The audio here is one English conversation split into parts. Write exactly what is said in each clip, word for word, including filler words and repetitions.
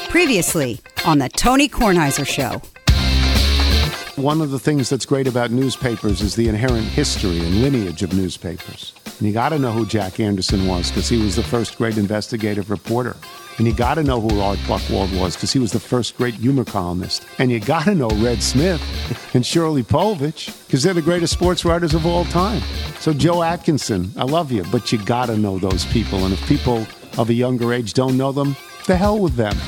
Previously on the Tony Kornheiser Show. One of the things that's great about newspapers is the inherent history and lineage of newspapers. And you got to know who Jack Anderson was because he was the first great investigative reporter. And you got to know who Art Buchwald was because he was the first great humor columnist. And you got to know Red Smith and Shirley Povich because they're the greatest sports writers of all time. So Joe Atkinson, I love you, but you got to know those people. And if people of a younger age don't know them, the hell with them.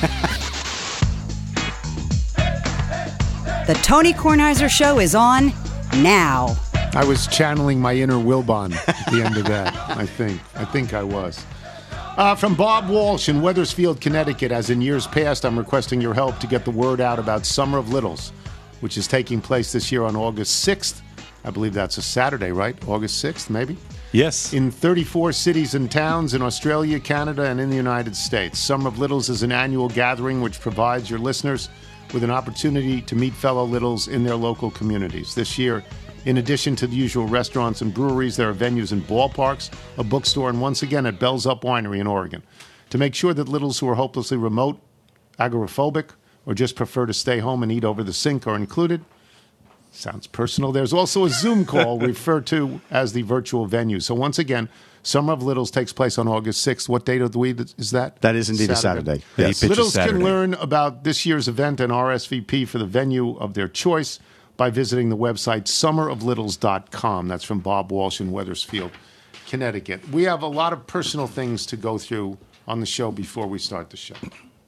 The Tony Kornheiser Show is on now. I was channeling my inner Wilbon at the end of that, I think. I think I was. Uh, from Bob Walsh in Wethersfield, Connecticut, as in years past, I'm requesting your help to get the word out about Summer of Littles, which is taking place this year on August sixth. I believe that's a Saturday, right? August sixth, maybe? Yes. In thirty-four cities and towns in Australia, Canada, and in the United States. Summer of Littles is an annual gathering which provides your listeners with an opportunity to meet fellow Littles in their local communities. This year, in addition to the usual restaurants and breweries, there are venues in ballparks, a bookstore, and once again at Bell's Up Winery in Oregon. To make sure that Littles who are hopelessly remote, agoraphobic, or just prefer to stay home and eat over the sink are included, sounds personal, there's also a Zoom call referred to as the virtual venue. So once again, Summer of Littles takes place on August sixth. What date of the week is that? That is indeed Saturday. a Saturday. Yes. Littles Saturday. can learn about this year's event and R S V P for the venue of their choice by visiting the website summer of littles dot com. That's from Bob Walsh in Wethersfield, Connecticut. We have a lot of personal things to go through on the show before we start the show.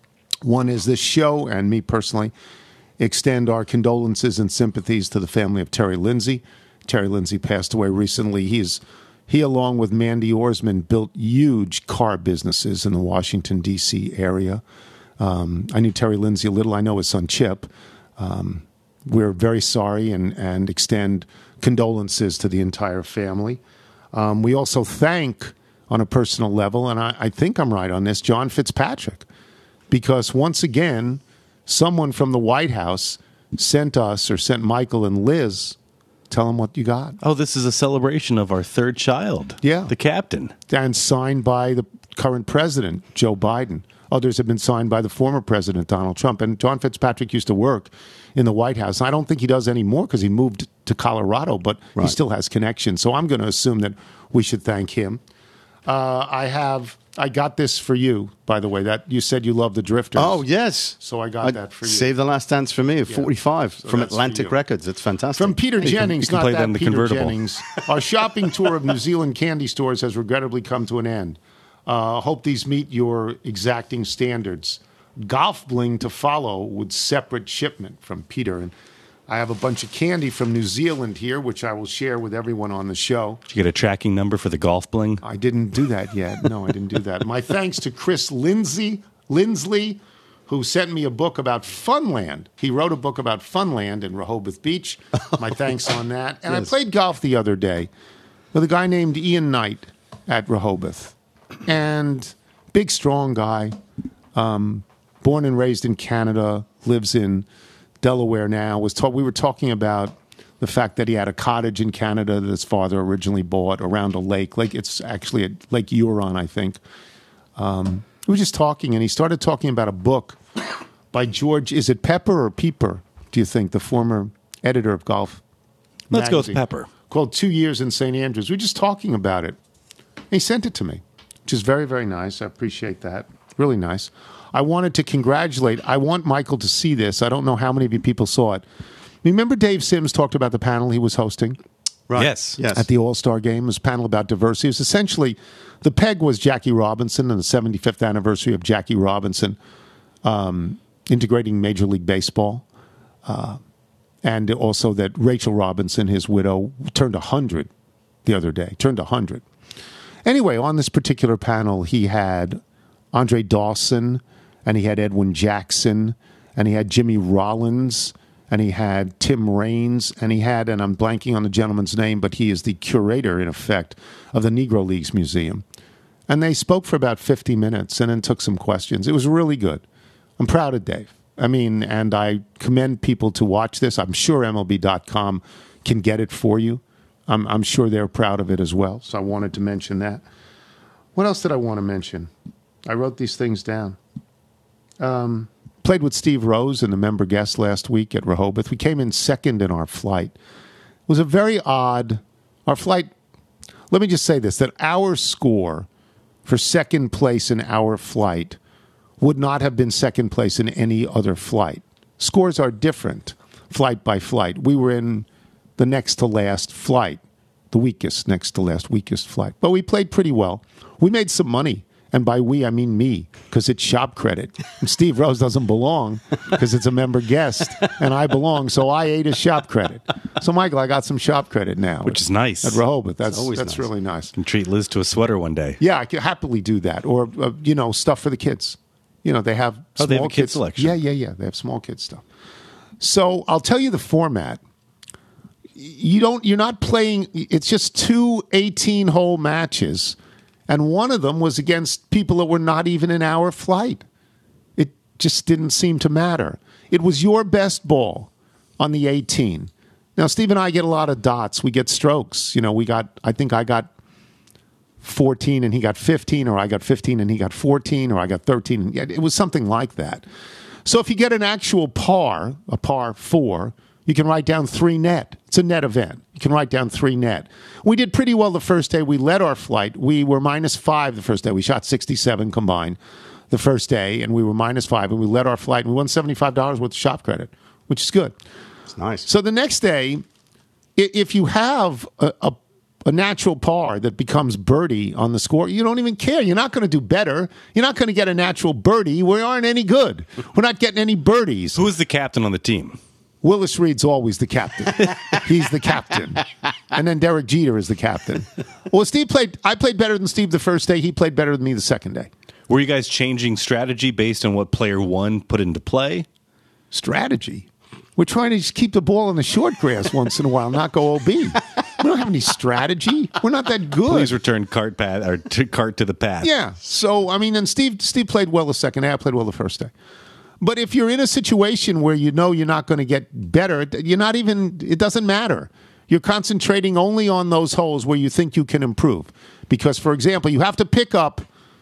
One is this show, and me personally, extend our condolences and sympathies to the family of Terry Lindsay. Terry Lindsay passed away recently. He is, he, along with Mandy Orsman, built huge car businesses in the Washington, D C area. Um, I knew Terry Lindsay a little. I know his son, Chip. Um, we're very sorry and, and extend condolences to the entire family. Um, we also thank, on a personal level, and I, I think I'm right on this, John Fitzpatrick, because once again, someone from the White House sent us, or sent Michael and Liz, tell them what you got. Oh, this is a celebration of our third child. Yeah. The captain. And signed by the current president, Joe Biden. Others have been signed by the former president, Donald Trump. And John Fitzpatrick used to work in the White House. I don't think he does anymore because he moved to Colorado, but right. he still has connections. So I'm going to assume that we should thank him. Uh, I have... I got this for you, by the way. That you said you love the Drifters. Oh, yes. So I got I that for you. Save the Last Dance for me, Yeah. forty-five, So from that's for Atlantic you. Records. It's fantastic. From Peter You can- Jennings, you can not play that that in the Peter convertible. Jennings. Our shopping tour of New Zealand candy stores has regrettably come to an end. Uh, hope these meet your exacting standards. Golf bling to follow with separate shipment from Peter. And I have a bunch of candy from New Zealand here, which I will share with everyone on the show. Did you get a tracking number for the golf bling? I didn't do that yet. No, I didn't do that. My thanks to Chris Lindsay, Lindsley, who sent me a book about Funland. He wrote a book about Funland in Rehoboth Beach. My thanks on that. And Yes. I played golf the other day with a guy named Ian Knight at Rehoboth. And big, strong guy, um, born and raised in Canada, lives in Delaware now. Was ta- we were talking about the fact that he had a cottage in Canada that his father originally bought around a lake. Like it's actually at Lake Huron, I think. Um, we were just talking, and he started talking about a book by George. Is it Pepper or Pieper? Do you think the former editor of Golf Let's go with magazine, Pepper. called Two Years in Saint Andrews? We were just talking about it. He sent it to me, which is very, very nice. I appreciate that. Really nice. I wanted to congratulate. I want Michael to see this. I don't know how many of you people saw it. Remember Dave Sims talked about the panel he was hosting Right. Yes. Yes. at the All-Star Game? It was a panel about diversity. It was essentially, the peg was Jackie Robinson and the seventy-fifth anniversary of Jackie Robinson um, integrating Major League Baseball. Uh, and also that Rachel Robinson, his widow, turned one hundred the other day. Turned one hundred. Anyway, on this particular panel, he had Andre Dawson, and he had Edwin Jackson, and he had Jimmy Rollins, and he had Tim Raines, and he had, and I'm blanking on the gentleman's name, but he is the curator, in effect, of the Negro Leagues Museum. And they spoke for about fifty minutes and then took some questions. It was really good. I'm proud of Dave. I mean, and I commend people to watch this. I'm sure M L B dot com can get it for you. I'm, I'm sure they're proud of it as well. So I wanted to mention that. What else did I want to mention? I wrote these things down. Um, played with Steve Rose and the member guest last week at Rehoboth. We came in second in our flight. It was a very odd, our flight, let me just say this, that our score for second place in our flight would not have been second place in any other flight. Scores are different flight by flight. We were in the next to last flight, the weakest, next to last weakest flight. But we played pretty well. We made some money. And by we, I mean me, because it's shop credit. And Steve Rose doesn't belong because it's a member guest, and I belong, so I ate his shop credit. So, Michael, I got some shop credit now. Which is nice. At Rehoboth. That's, always that's nice. really nice. Can treat Liz to a sweater one day. Yeah, I could happily do that. Or, uh, you know, stuff for the kids. You know, they have small Oh, they have a kid kids. selection. Yeah, yeah, yeah. They have small kids stuff. So I'll tell you the format. You don't, you're not playing, it's just two eighteen-hole matches. And one of them was against people that were not even in our flight. It just didn't seem to matter. It was your best ball on the eighteen. Now, Steve and I get a lot of dots. We get strokes. You know, we got, I think I got fourteen and he got fifteen, or I got fifteen and he got fourteen, or I got thirteen. It was something like that. So if you get an actual par, a par four, you can write down three net. It's a net event. You can write down three net. We did pretty well the first day. We led our flight. We were minus five the first day. We shot sixty-seven combined the first day, and we were minus five, and we led our flight, and we won seventy-five dollars worth of shop credit, which is good. It's nice. So the next day, i- if you have a, a, a natural par that becomes birdie on the score, you don't even care. You're not going to do better. You're not going to get a natural birdie. We aren't any good. We're not getting any birdies. Who is the captain on the team? Willis Reed's always the captain. He's the captain. And then Derek Jeter is the captain. Well, Steve played, I played better than Steve the first day. He played better than me the second day. Were you guys changing strategy based on what player one put into play? Strategy? We're trying to just keep the ball in the short grass once in a while, not go O B. We don't have any strategy. We're not that good. Please return cart path or to cart to the path. Yeah. So, I mean, and Steve Steve played well the second day. I played well the first day. But if you're in a situation where you know you're not going to get better, you're not even, it doesn't matter. You're concentrating only on those holes where you think you can improve. Because, for example, you have to pick up,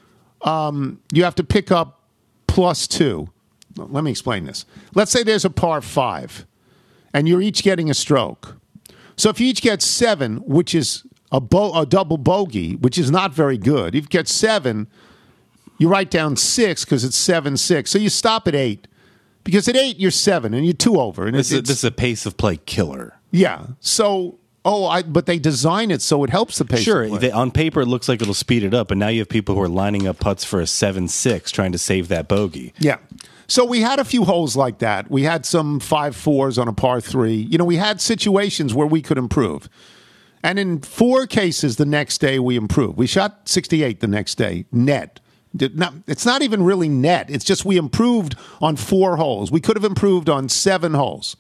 um, you have to pick up plus two. Let me explain this. Let's say there's a par five, and you're each getting a stroke. So if you each get seven, which is a, bo- a double bogey, which is not very good, if you get seven, you write down six because it's seven six. So you stop at eight because at eight you're seven and you're two over. And This, it's, is, it's this is a pace of play killer. yeah. So oh, I but they design it so it helps the pace. Sure, of play. they, on paper it looks like it'll speed it up, and now you have people who are lining up putts for a seven six trying to save that bogey. Yeah. So we had a few holes like that. We had some five fours on a par three. You know, we had situations where we could improve. And in four cases the next day we improved. We shot sixty-eight the next day, net. Did not, it's not even really net. It's just we improved on four holes. We could have improved on seven holes.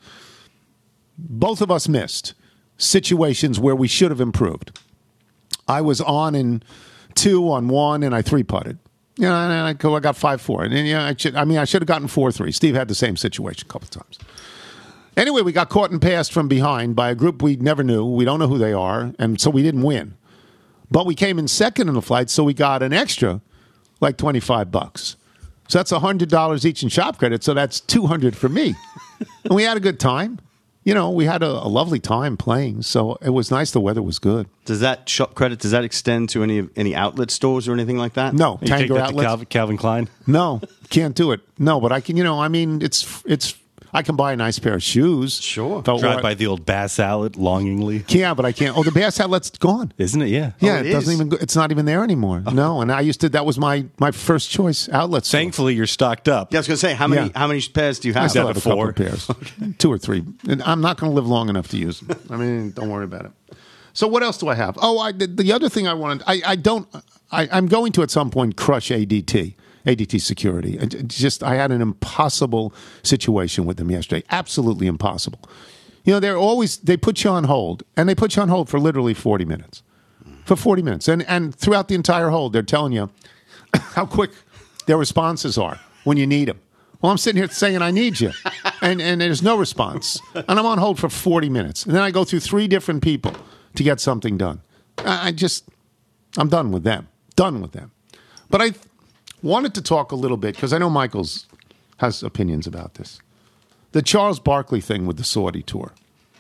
Both of us missed situations where we should have improved. I was on in two on one, and I three-putted. You know, and I, go, I got five four. And then, you know, I, should, I mean, I should have gotten four three. Steve had the same situation a couple of times. Anyway, we got caught and passed from behind by a group we never knew. We don't know who they are, and so we didn't win. But we came in second in the flight, so we got an extra, like twenty-five bucks. So that's one hundred dollars each in shop credit, so that's two hundred for me. And we had a good time. You know, we had a, a lovely time playing, so it was nice. The weather was good. Does that shop credit, does that extend to any any outlet stores or anything like that? No, You take Tanger that to outlets. Calvin, Calvin Klein? No, can't do it. No, but I can. You know, I mean, it's it's. I can buy a nice pair of shoes. Sure. If I- Drive or- by the old Bass outlet longingly. Yeah, but I can't. Oh, the Bass outlet's gone. Isn't it? Yeah. Yeah, it it, doesn't is? even. Go, it's not even there anymore. No, and I used to. That was my my first choice outlet. store. Thankfully, you're stocked up. Yeah, I was going to say, how many Yeah. how many pairs do you I have? still down have to a couple four. of pairs, two or three. And I'm not going to live long enough to use them. I mean, don't worry about it. So what else do I have? Oh, I, the, the other thing I wanted. I, I don't. I, I'm going to at some point crush A D T. A D T Security. It- it just I had an impossible situation with them yesterday. Absolutely impossible. You know, they're always they put you on hold, and they put you on hold for literally forty minutes. For forty minutes. And and throughout the entire hold, they're telling you how quick their responses are when you need them. Well, I'm sitting here saying I need you, and and there's no response, and I'm on hold for forty minutes, and then I go through three different people to get something done. I, I just I'm done with them. Done with them. But I wanted to talk a little bit because I know Michael's has opinions about this. The Charles Barkley thing with the Saudi tour.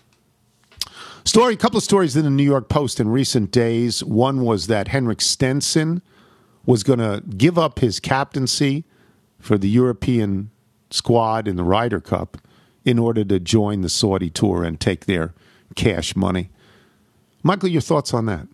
Story, a couple of stories in the New York Post in recent days. One was that Henrik Stenson was going to give up his captaincy for the European squad in the Ryder Cup in order to join the Saudi tour and take their cash money. Michael, your thoughts on that?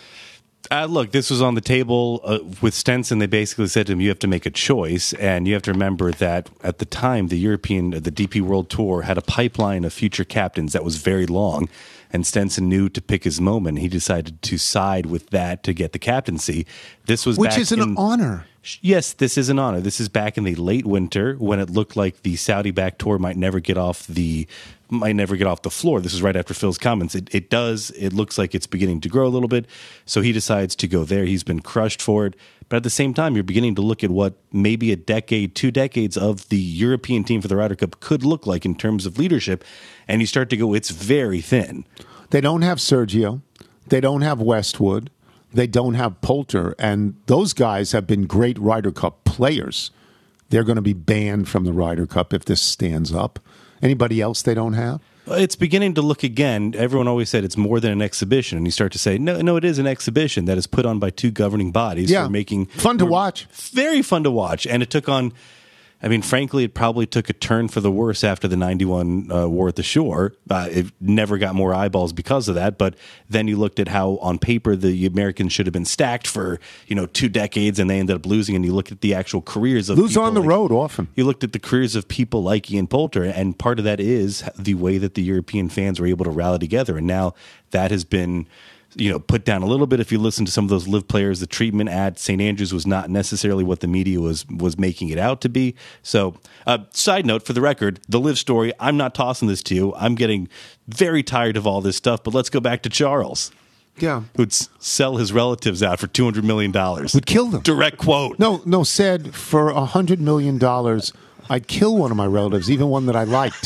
Uh, look, this was on the table uh, with Stenson. They basically said to him, you have to make a choice. And you have to remember that at the time, the European, the D P World Tour had a pipeline of future captains that was very long. And Stenson knew to pick his moment. He decided to side with that to get the captaincy. This was Which back is an in, honor. Yes, this is an honor. This is back in the late winter when it looked like the Saudi-backed tour might never get off the might never get off the floor. This is right after Phil's comments. It, it does. It looks like it's beginning to grow a little bit. So he decides to go there. He's been crushed for it. But at the same time, you're beginning to look at what maybe a decade, two decades of the European team for the Ryder Cup could look like in terms of leadership. And you start to go, it's very thin. They don't have Sergio. They don't have Westwood. They don't have Poulter. And those guys have been great Ryder Cup players. They're going to be banned from the Ryder Cup if this stands up. Anybody else they don't have? It's beginning to look again. Everyone always said it's more than an exhibition. And you start to say, no, no, it is an exhibition that is put on by two governing bodies. Yeah. For making fun to watch. Very fun to watch. And it took on... I mean, frankly, it probably took a turn for the worse after the ninety-one uh, War at the Shore. Uh, it never got more eyeballs because of that. But then you looked at how, on paper, the Americans should have been stacked for, you know, two decades, and they ended up losing. And you look at the actual careers of lose on the like, road often. You looked at the careers of people like Ian Poulter, and part of that is the way that the European fans were able to rally together. And now that has been... you know, put down a little bit. If you listen to some of those live players, the treatment at Saint Andrews was not necessarily what the media was was making it out to be. So, uh, side note, for the record, the live story, I'm not tossing this to you. I'm getting very tired of all this stuff, but let's go back to Charles. Yeah. Who'd s- sell his relatives out for two hundred million dollars. Would kill them. Direct quote. No, no, said for one hundred million dollars, I'd kill one of my relatives, even one that I liked.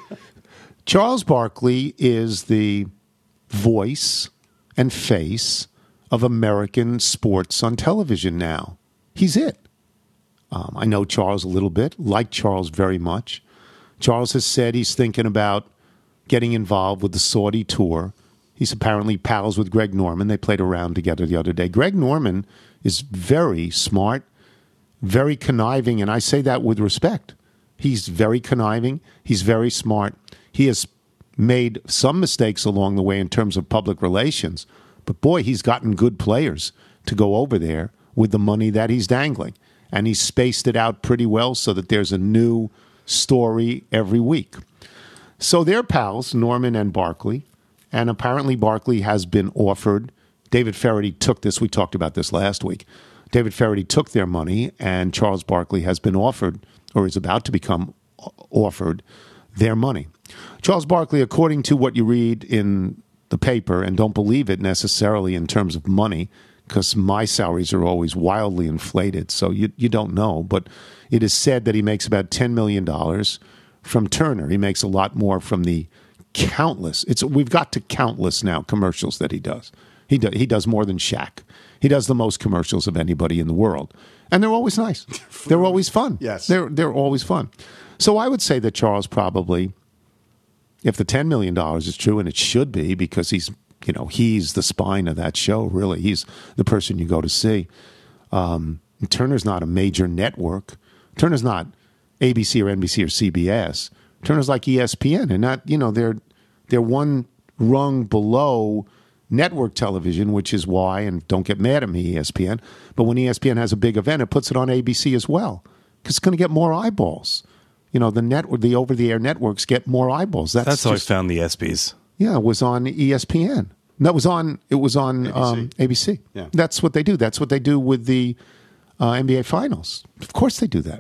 Charles Barkley is the voice and face of American sports on television now. He's it. Um, I know Charles a little bit, like Charles very much. Charles has said he's thinking about getting involved with the Saudi tour. He's apparently pals with Greg Norman. They played around together the other day. Greg Norman is very smart, very conniving, and I say that with respect. He's very conniving. He's very smart. He has made some mistakes along the way in terms of public relations. But boy, he's gotten good players to go over there with the money that he's dangling. And he's spaced it out pretty well so that there's a new story every week. So they're pals, Norman and Barkley. And apparently Barkley has been offered. David Ferretti took this. We talked about this last week. David Ferretti took their money, and Charles Barkley has been offered, or is about to become offered, their money. Charles Barkley, according to what you read in the paper, and don't believe it necessarily in terms of money, because my salaries are always wildly inflated, so you you don't know, but it is said that he makes about ten million dollars from Turner. He makes a lot more from the countless, it's we've got to countless now commercials that he does. He, do, he does more than Shaq. He does the most commercials of anybody in the world. And they're always nice. They're always fun. Yes. They're, they're always fun. So I would say that Charles probably... if the ten million dollars is true, and it should be, because he's, you know, he's the spine of that show, really. He's the person you go to see. Um, Turner's not a major network. Turner's not A B C or N B C or C B S. Turner's like E S P N, and not, you know, they're they're one rung below network television, which is why, and don't get mad at me, E S P N, but when E S P N has a big event, it puts it on A B C as well, because it's going to get more eyeballs. You know, the network, the over-the-air networks get more eyeballs. That's, That's how just, I found the ESPYs. Yeah, it was on E S P N. That was on. It was on A B C. Um, A B C. Yeah. That's what they do. That's what they do with the uh, N B A Finals. Of course, they do that.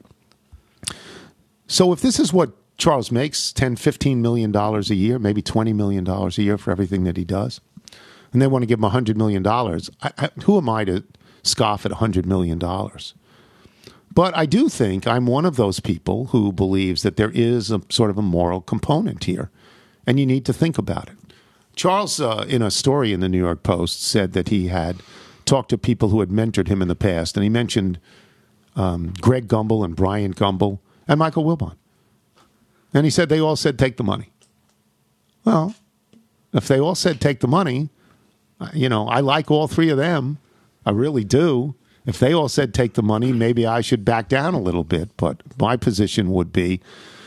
So, if this is what Charles makes, ten, fifteen million dollars a year, maybe twenty million dollars a year for everything that he does, and they want to give him a hundred million dollars, I, I, who am I to scoff at a hundred million dollars? But I do think I'm one of those people who believes that there is a sort of a moral component here, and you need to think about it. Charles, uh, in a story in the New York Post, said that he had talked to people who had mentored him in the past, and he mentioned um, Greg Gumbel and Bryant Gumbel and Michael Wilbon. And he said they all said take the money. Well, if they all said take the money, you know, I like all three of them. I really do. If they all said take the money, maybe I should back down a little bit. But my position would be,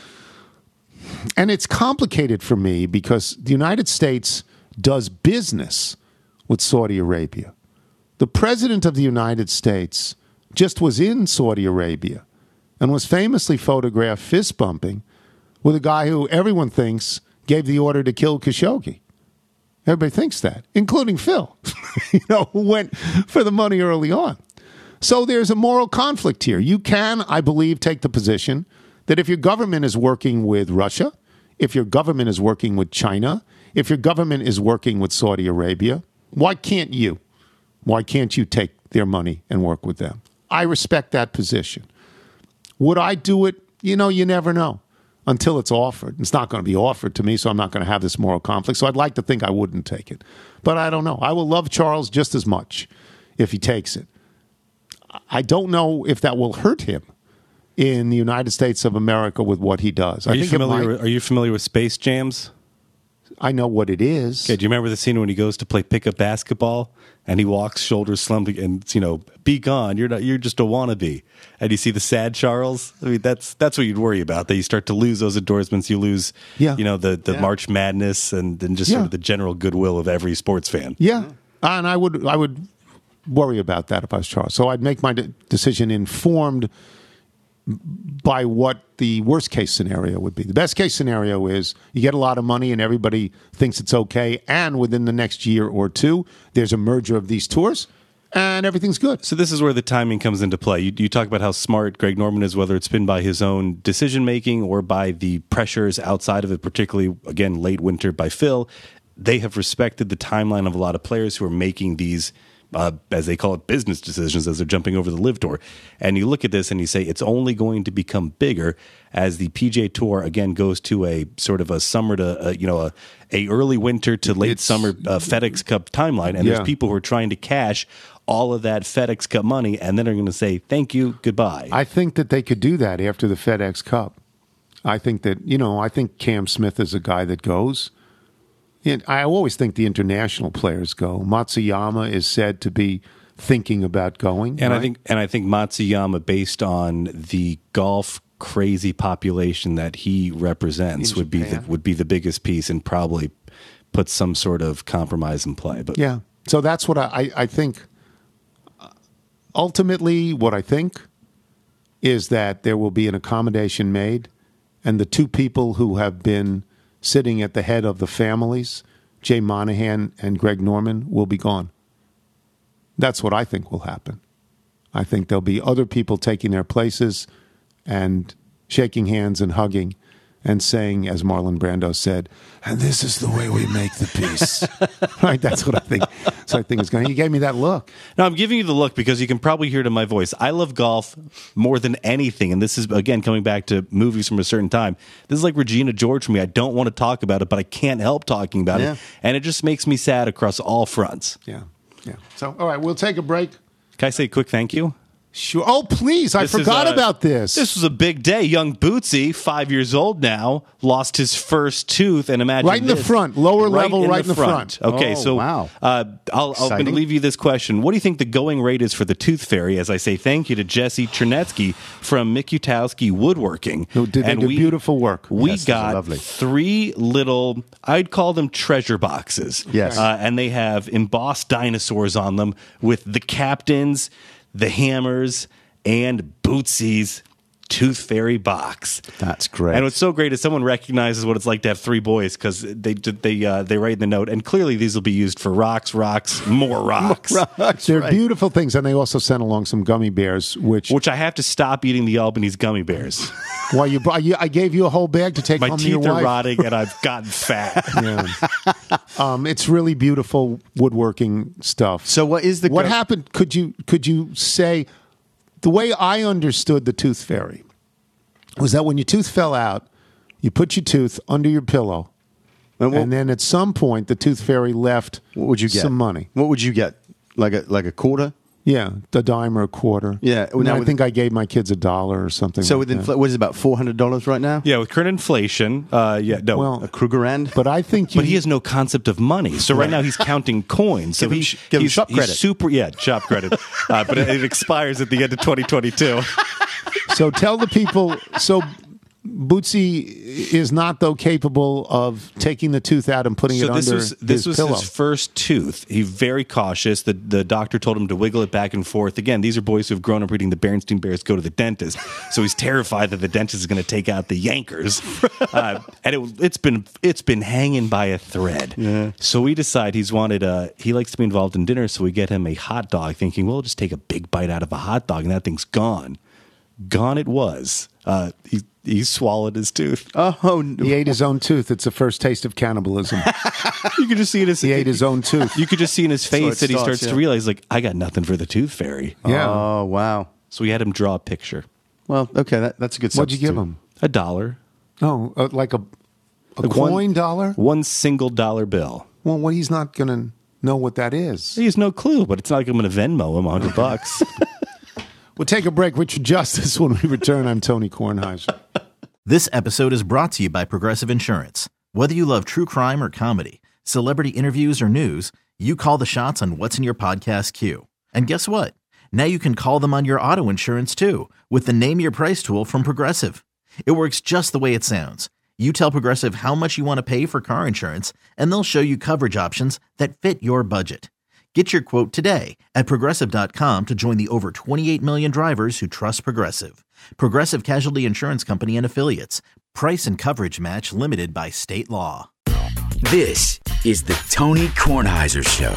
and it's complicated for me because the United States does business with Saudi Arabia. The president of the United States just was in Saudi Arabia and was famously photographed fist bumping with a guy who everyone thinks gave the order to kill Khashoggi. Everybody thinks that, including Phil, you know, who went for the money early on. So there's a moral conflict here. You can, I believe, take the position that if your government is working with Russia, if your government is working with China, if your government is working with Saudi Arabia, why can't you? Why can't you take their money and work with them? I respect that position. Would I do it? You know, you never know until it's offered. It's not going to be offered to me, so I'm not going to have this moral conflict. So I'd like to think I wouldn't take it. But I don't know. I will love Charles just as much if he takes it. I don't know if that will hurt him in the United States of America with what he does. Are I you think familiar? might, With, are you familiar with Space Jams? I know what it is. Okay, do you remember the scene when he goes to play pickup basketball and he walks shoulders slumped and you know, be gone. You're not. You're just a wannabe. And you see the sad Charles. I mean, that's that's what you'd worry about. That you start to lose those endorsements. You lose, yeah. you know, the the Yeah. March Madness and then just Yeah. sort of the general goodwill of every sports fan. Yeah, and I would I would worry about that if I was Charles. So I'd make my de- decision informed by what the worst case scenario would be. The best case scenario is you get a lot of money and everybody thinks it's okay, and within the next year or two, there's a merger of these tours, and everything's good. So this is where the timing comes into play. You, you talk about how smart Greg Norman is, whether it's been by his own decision-making or by the pressures outside of it, particularly, again, late winter by Phil. They have respected the timeline of a lot of players who are making these Uh, as they call it, business decisions as they're jumping over the live tour. And you look at this and you say it's only going to become bigger as the P G A Tour, again, goes to a sort of a summer to, uh, you know, a, a early winter to late It's, summer uh, FedEx Cup timeline. And yeah. there's people who are trying to cash all of that FedEx Cup money and then are going to say, thank you, goodbye. I think that they could do that after the FedEx Cup. I think that, you know, I think Cam Smith is a guy that goes. And I always think the international players go. Matsuyama is said to be thinking about going. And right? I think, and I think Matsuyama, based on the golf crazy population that he represents, In would be the, Japan. would be the biggest piece and probably put some sort of compromise in play. But Yeah. So that's what I, I, I think. Ultimately, what I think is that there will be an accommodation made, and the two people who have been sitting at the head of the families, Jay Monahan and Greg Norman, will be gone. That's what I think will happen. I think there'll be other people taking their places and shaking hands and hugging and saying, as Marlon Brando said, and this is the way we make the peace. Right? That's what I think. So I think it's going to. You gave me that look. no, I'm giving you the look because you can probably hear it in my voice. I love golf more than anything. And this is, again, coming back to movies from a certain time. This is like Regina George for me. I don't want to talk about it, but I can't help talking about Yeah. it. And it just makes me sad across all fronts. Yeah. Yeah. So, all right, we'll take a break. Can I say a quick thank you? Sure. Oh, please. I This is, forgot uh, about this. This was a big day. Young Bootsy, five years old now, lost his first tooth. And imagine Right in the this. front, lower level, right in the front. Okay, Oh, so wow. uh, I'll, I'm going to Exciting. leave you this question. What do you think the going rate is for the Tooth Fairy? As I say thank you to Jesse Chernetsky from Mikutowski Woodworking. Who did they And do we- beautiful work. We Yes, those are got lovely. three little, I'd call them treasure boxes. Yes. Uh, and they have embossed dinosaurs on them with the captains, the hammers, and Bootsy's Tooth Fairy box. That's great. And what's so great is someone recognizes what it's like to have three boys because they they uh, they write in the note, and clearly these will be used for rocks, rocks, more rocks. They're beautiful things, and they also sent along some gummy bears, which Which I have to stop eating the Albanese gummy bears. well, you, brought- you I gave you a whole bag to take My home to your teeth are wife. rotting, and I've gotten fat. Yeah. um, it's really beautiful woodworking stuff. So what is the what go- happened? Could you could you say the way I understood the Tooth Fairy was that when your tooth fell out, you put your tooth under your pillow, And what- and then at some point the Tooth Fairy left What would you get? some money. What would you get? Like a like a quarter? Yeah, a dime or a quarter. Yeah, well, now I with- think I gave my kids a dollar or something. So like with that. infl- what is it, about four hundred dollars right now? Yeah, with current inflation, uh, yeah, no. Well, A Krugerrand? but I think you, But he has no concept of money. So right now he's counting coins. So Give him he, sh- give him he's, shop he's credit. super, yeah, shop credit. Uh, but it, it expires at the end of twenty twenty-two. so tell the people. So Bootsy is not though capable of taking the tooth out and putting So it this under was this his was pillow. his first tooth. He's very cautious. The the doctor told him to wiggle it back and forth. Again, these are boys who have grown up reading the Berenstain Bears go to the dentist. So he's terrified that the dentist is going to take out the yankers. Uh, and it, it's been it's been hanging by a thread. Yeah. So we decide he's wanted a he likes to be involved in dinner. So we get him a hot dog, thinking we'll just take a big bite out of a hot dog and that thing's gone. Gone it was. Uh, he he swallowed his tooth. Oh, no. He ate his own tooth. It's the first taste of cannibalism. You could just see it as He ate his own tooth. You could just see in his face it that he starts, starts yeah. to realize, like, I got nothing for the tooth fairy. Yeah. Oh, wow. So we had him draw a picture. Well, okay, that, that's a good What'd you substitute. give him? A dollar. Oh, uh, like a a Like coin one- dollar? One single dollar bill. Well, what he's not going to know what that is. He has no clue, but it's not like I'm going to Venmo him a hundred bucks. We'll take a break. Richard Justice when we return. I'm Tony Kornheiser. This episode is brought to you by Progressive Insurance. Whether you love true crime or comedy, celebrity interviews or news, you call the shots on what's in your podcast queue. And guess what? Now you can call them on your auto insurance too with the Name Your Price tool from Progressive. It works just the way it sounds. You tell Progressive how much you want to pay for car insurance, and they'll show you coverage options that fit your budget. Get your quote today at Progressive dot com to join the over twenty-eight million drivers who trust Progressive. Progressive Casualty Insurance Company and Affiliates. Price and coverage match limited by state law. This is the Tony Kornheiser Show.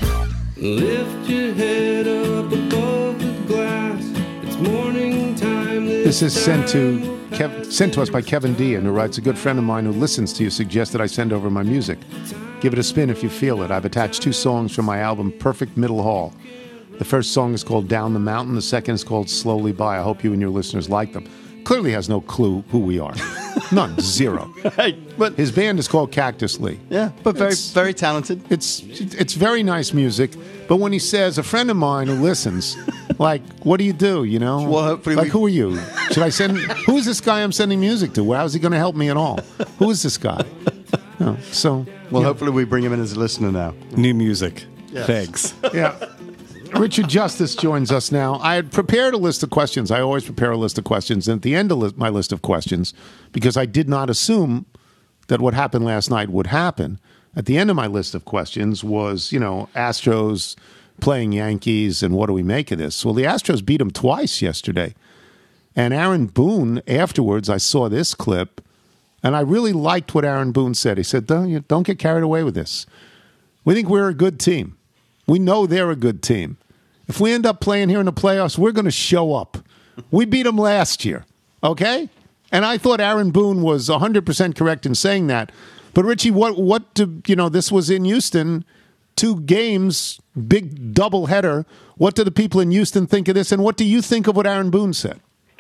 Lift your head up above the glass. It's morning time. This is sent to Kev- sent to us by Kevin Dean, who writes, a good friend of mine who listens to you suggested I send over my music. Give it a spin if you feel it. I've attached two songs from my album, Perfect Middle Hall. The first song is called Down the Mountain. The second is called Slowly By. I hope you and your listeners like them. Clearly has no clue who we are. None. Zero. Hey, but His band is called Cactus Lee. yeah, but very, It's- very talented. It's it's very nice music, but when he says, a friend of mine who listens, like, what do you do, you know? Well, hopefully like, we- who are you? Should I send, who is this guy I'm sending music to? How is he going to help me at all? Who is this guy? No, so, Well, yeah. hopefully we bring him in as a listener now. New music. Thanks. Yeah. Richard Justice joins us now. I had prepared a list of questions. I always prepare a list of questions. And at the end of li- my list of questions, because I did not assume that what happened last night would happen, at the end of my list of questions was, you know, Astros playing Yankees and what do we make of this? Well, the Astros beat them twice yesterday. And Aaron Boone, afterwards, I saw this clip, and I really liked what Aaron Boone said. He said, don't, you- don't get carried away with this. We think we're a good team. We know they're a good team. If we end up playing here in the playoffs, we're going to show up. We beat them last year, okay? And I thought Aaron Boone was one hundred percent correct in saying that. But, Richie, what, what do, you know, this was in Houston, two games, big doubleheader. What do the people in Houston think of this, and what do you think of what Aaron Boone said?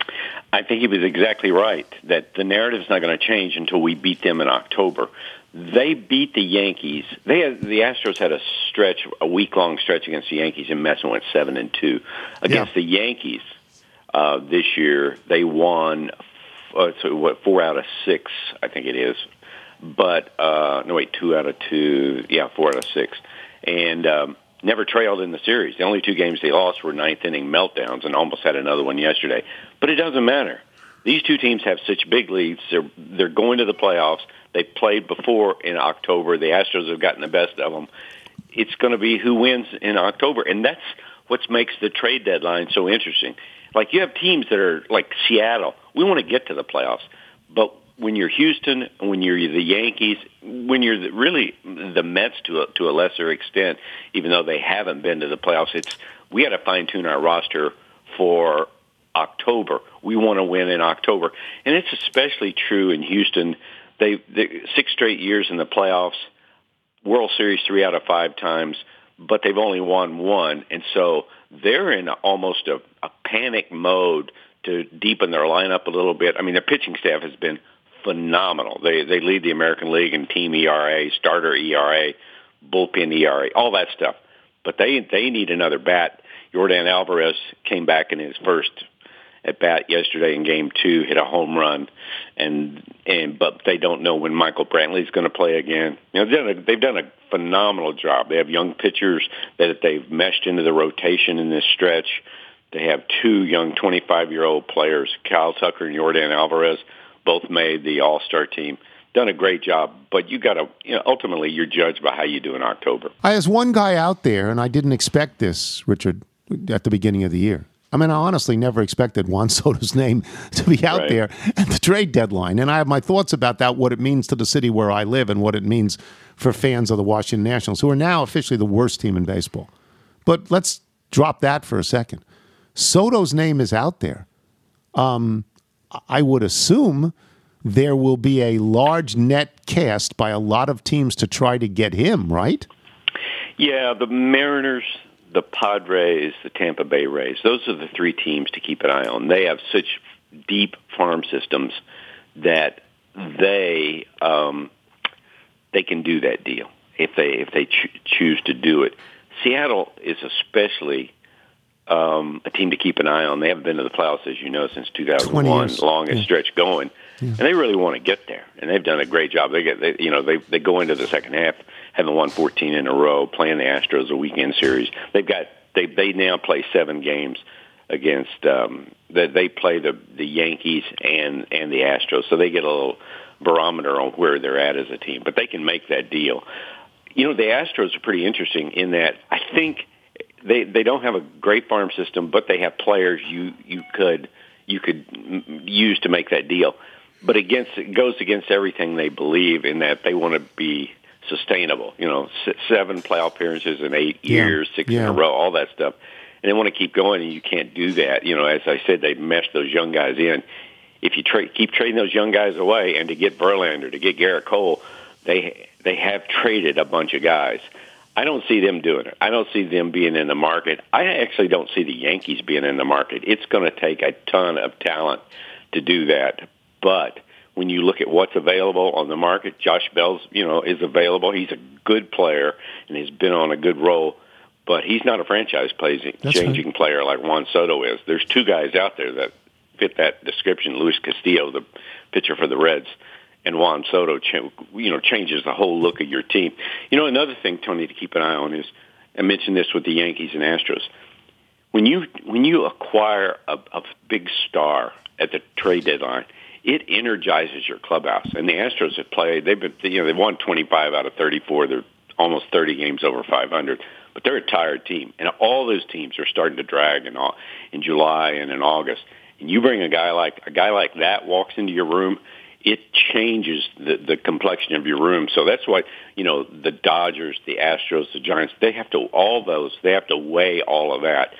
I think he was exactly right, that the narrative's not going to change until we beat them in October. They beat the Yankees. They had, the Astros had a stretch, a week-long stretch against the Yankees, and Messing went seven and two. Against Yeah. the Yankees uh, this year, they won uh, so what, four out of six, I think it is. But uh, no, wait, two out of two, yeah, four out of six, and um, never trailed in the series. The only two games they lost were ninth inning meltdowns, and almost had another one yesterday. But it doesn't matter. These two teams have such big leads. They're they're going to the playoffs. They played before in October. The Astros have gotten the best of them. It's going to be who wins in October, and that's what makes the trade deadline so interesting. Like, you have teams that are like Seattle. We want to get to the playoffs, but when you're Houston, when you're the Yankees, when you're the, really the Mets to a, to a lesser extent, even though they haven't been to the playoffs, it's we got to fine tune our roster for October. We want to win in October, and it's especially true in Houston. They, they six straight years in the playoffs, World Series three out of five times, but they've only won one, and so they're in almost a, a panic mode to deepen their lineup a little bit. I mean, their pitching staff has been phenomenal. They they lead the American League in team E R A, starter E R A, bullpen E R A, all that stuff. But they they need another bat. Yordan Alvarez came back in his first at bat yesterday in game two, hit a home run, and and but they don't know when Michael Brantley's going to play again. You know, they've done, a, they've done a phenomenal job. They have young pitchers that they've meshed into the rotation in this stretch. They have two young twenty-five-year-old players, Kyle Tucker and Yordan Alvarez, both made the All-Star team. Done a great job, but you got to, you know, ultimately you're judged by how you do in October. I has one guy out there, and I didn't expect this, Richard, at the beginning of the year. I mean, I honestly never expected Juan Soto's name to be out right. there at the trade deadline. And I have my thoughts about that, what it means to the city where I live and what it means for fans of the Washington Nationals, who are now officially the worst team in baseball. But let's drop that for a second. Soto's name is out there. Um, I would assume there will be a large net cast by a lot of teams to try to get him, right? Yeah, the Mariners, the Padres, the Tampa Bay Rays, those are the three teams to keep an eye on. They have such deep farm systems that they um, they can do that deal if they if they cho- choose to do it. Seattle is especially um, a team to keep an eye on. They haven't been to the playoffs, as you know, since two thousand one, longest yeah. stretch going, yeah. and they really want to get there. And they've done a great job. They get, they, you know, they they go into the second half having won fourteen in a row, playing the Astros a weekend series. They've got they they now play seven games against um, that they play the the Yankees and and the Astros, so they get a little barometer on where they're at as a team. But they can make that deal. You know, the Astros are pretty interesting in that I think they they don't have a great farm system, but they have players you you could you could use to make that deal. But against it goes against everything they believe in that they want to be sustainable. You know, seven playoff appearances in eight yeah. years, six yeah. in a row, all that stuff. And they want to keep going, and you can't do that. You know, as I said, they mesh those young guys in. If you tra- keep trading those young guys away, and to get Verlander, to get Garrett Cole, they they have traded a bunch of guys. I don't see them doing it. I don't see them being in the market. I actually don't see the Yankees being in the market. It's going to take a ton of talent to do that. But when you look at what's available on the market, Josh Bell's, you know, is available. He's a good player and has been on a good roll, but he's not a franchise-changing right. player like Juan Soto is. There's two guys out there that fit that description: Luis Castillo, the pitcher for the Reds, and Juan Soto, you know, changes the whole look of your team. You know, another thing, Tony, to keep an eye on is, I mentioned this with the Yankees and Astros. When you when you acquire a, a big star at the trade deadline, it energizes your clubhouse. And the Astros have played; they've been, you know, they've won twenty-five out of thirty-four. They're almost thirty games over five hundred. But they're a tired team, and all those teams are starting to drag in all, in July and in August. And you bring a guy like a guy like that walks into your room, it changes the, the complexion of your room. So that's why, you know, the Dodgers, the Astros, the Giants, they have to, all those, they have to weigh all of that.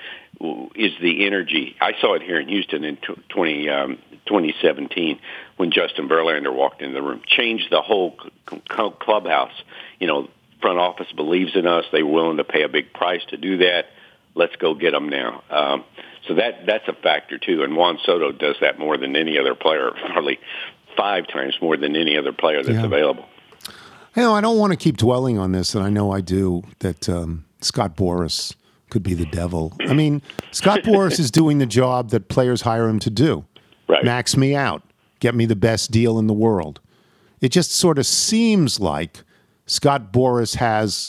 Is the energy. I saw it here in Houston in twenty, um, twenty seventeen when Justin Verlander walked into the room. Changed the whole cl- clubhouse. You know, front office believes in us. They're willing to pay a big price to do that. Let's go get them now. Um, so that that's a factor, too. And Juan Soto does that more than any other player, probably five times more than any other player that's yeah. available. You know, I don't want to keep dwelling on this, and I know I do, that um, Scott Boras could be the devil. I mean, Scott Boras is doing the job that players hire him to do. Right. Max me out. Get me the best deal in the world. It just sort of seems like Scott Boras has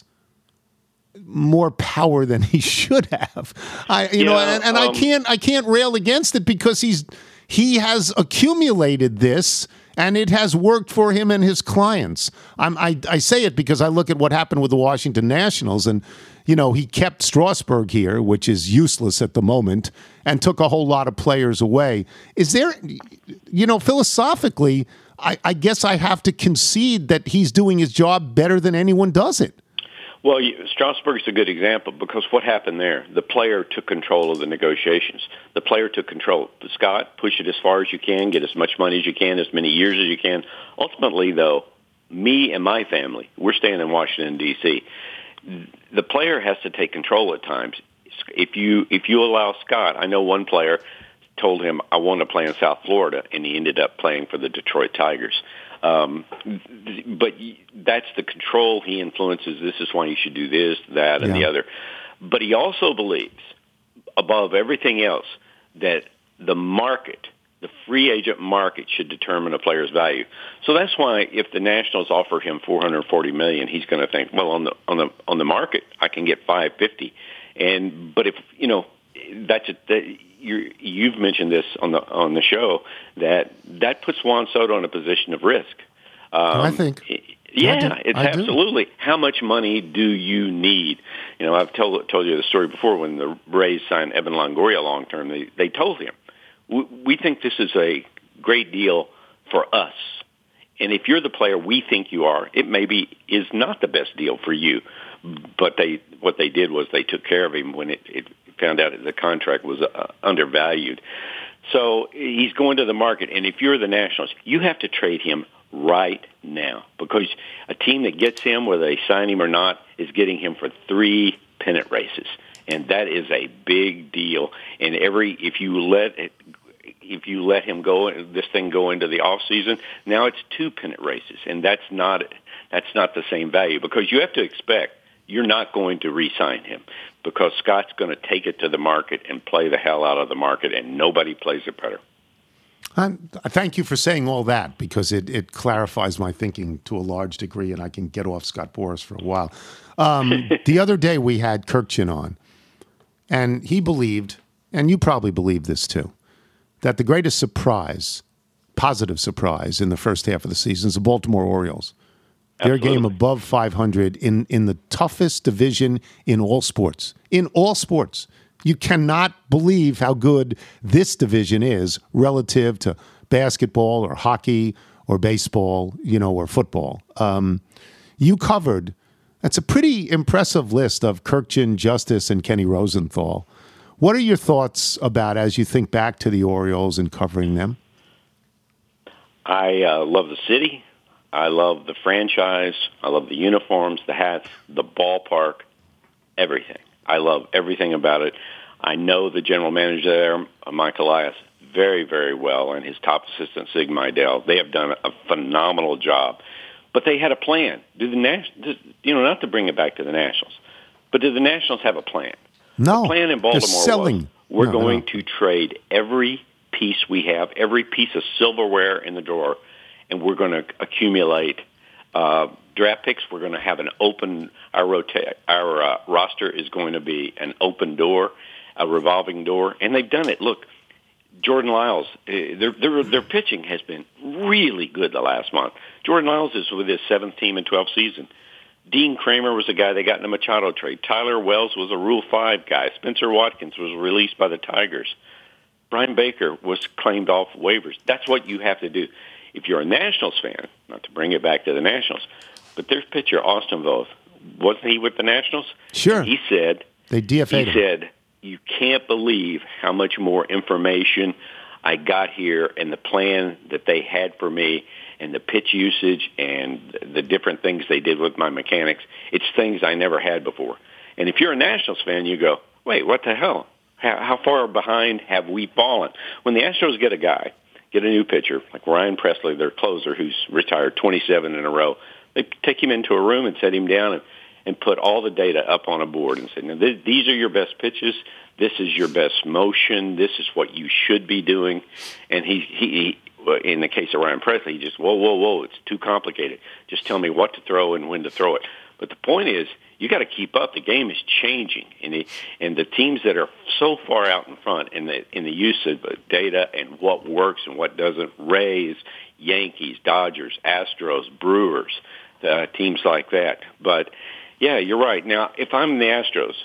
more power than he should have. I, you yeah, know, and, and um, I can't, I can't rail against it because he's, he has accumulated this, and it has worked for him and his clients. I'm, I, I say it because I look at what happened with the Washington Nationals, and you know, he kept Strasburg here, which is useless at the moment, and took a whole lot of players away. Is there, you know, philosophically, I, I guess I have to concede that he's doing his job better than anyone does it. Well, you, Strasburg's a good example because what happened there? The player took control of the negotiations. The player took control. Scott, push it as far as you can, get as much money as you can, as many years as you can. Ultimately, though, me and my family, we're staying in Washington, D C The player has to take control at times. If you if you allow Scott, I know one player told him, I want to play in South Florida, and he ended up playing for the Detroit Tigers. Um, but that's the control he influences. This is why you should do this, that, and yeah. the other. But he also believes, above everything else that the market, the free agent market, should determine a player's value. So that's why if the Nationals offer him four hundred forty million dollars, he's going to think, well, on the on the on the market, I can get five hundred fifty. And but if you know that's a, that you you've mentioned this on the on the show that that puts Juan Soto in a position of risk. Um, I think. Yeah, I do. it's I do. absolutely. How much money do you need? You know, I've told told you the story before when the Rays signed Evan Longoria long term. They they told him, we, we think this is a great deal for us, and if you're the player we think you are, it maybe is not the best deal for you. But they what they did was they took care of him when it, it found out that the contract was uh, undervalued. So he's going to the market, and if you're the Nationals, you have to trade him right now, because a team that gets him, whether they sign him or not, is getting him for three pennant races, and that is a big deal. And every if you let it, if you let him go, this thing go into the off season, now it's two pennant races, and that's not that's not the same value, because you have to expect you're not going to re-sign him, because Scott's going to take it to the market and play the hell out of the market, and nobody plays it better. I'm, thank you for saying all that, because it, it clarifies my thinking to a large degree, and I can get off Scott Boras for a while. Um, the other day we had Kirkchin on, and he believed, and you probably believe this too, that the greatest surprise, positive surprise in the first half of the season is the Baltimore Orioles. Their Absolutely. game above five hundred in, in the toughest division in all sports. In all sports. You cannot believe how good this division is relative to basketball or hockey or baseball, you know, or football. Um, you covered, that's a pretty impressive list of Kirkchin, Justice, and Kenny Rosenthal. What are your thoughts about as you think back to the Orioles and covering them? I uh, love the city. I love the franchise. I love the uniforms, the hats, the ballpark, everything. I love everything about it. I know the general manager there, Mike Elias, very, very well, and his top assistant, Sig Mejdal. They have done a phenomenal job. But they had a plan. Do the Nas- you know, not to bring it back to the Nationals, but do the Nationals have a plan? No. The plan in Baltimore They're selling. was we're no, going no. to trade every piece we have, every piece of silverware in the drawer, and we're going to accumulate uh, draft picks. We're going to have an open, our, rota- our uh, roster is going to be an open door, a revolving door, and they've done it. Look, Jordan Lyles, uh, their, their, their pitching has been really good the last month. Jordan Lyles is with his seventh team in twelfth season. Dean Kramer was a guy they got in a Machado trade. Tyler Wells was a Rule five guy. Spencer Watkins was released by the Tigers. Brian Baker was claimed off waivers. That's what you have to do. If you're a Nationals fan, not to bring it back to the Nationals, but there's pitcher Austin Voth. Wasn't he with the Nationals? Sure. He said, they D F A'd he him. said, you can't believe how much more information I got here and the plan that they had for me and the pitch usage and the different things they did with my mechanics. It's things I never had before. And if you're a Nationals fan, you go, wait, what the hell? How, how far behind have we fallen? When the Astros get a guy, get a new pitcher, like Ryan Presley, their closer, who's retired twenty-seven in a row, they take him into a room and set him down and, and put all the data up on a board and say, now, th- these are your best pitches. This is your best motion. This is what you should be doing. And he, he, he in the case of Ryan Presley, he just, whoa, whoa, whoa, it's too complicated. Just tell me what to throw and when to throw it. But the point is, you got to keep up. The game is changing, and the, and the teams that are so far out in front in the in the use of data and what works and what doesn't. Rays, Yankees, Dodgers, Astros, Brewers, uh, teams like that. But yeah, you're right. Now, if I'm the Astros,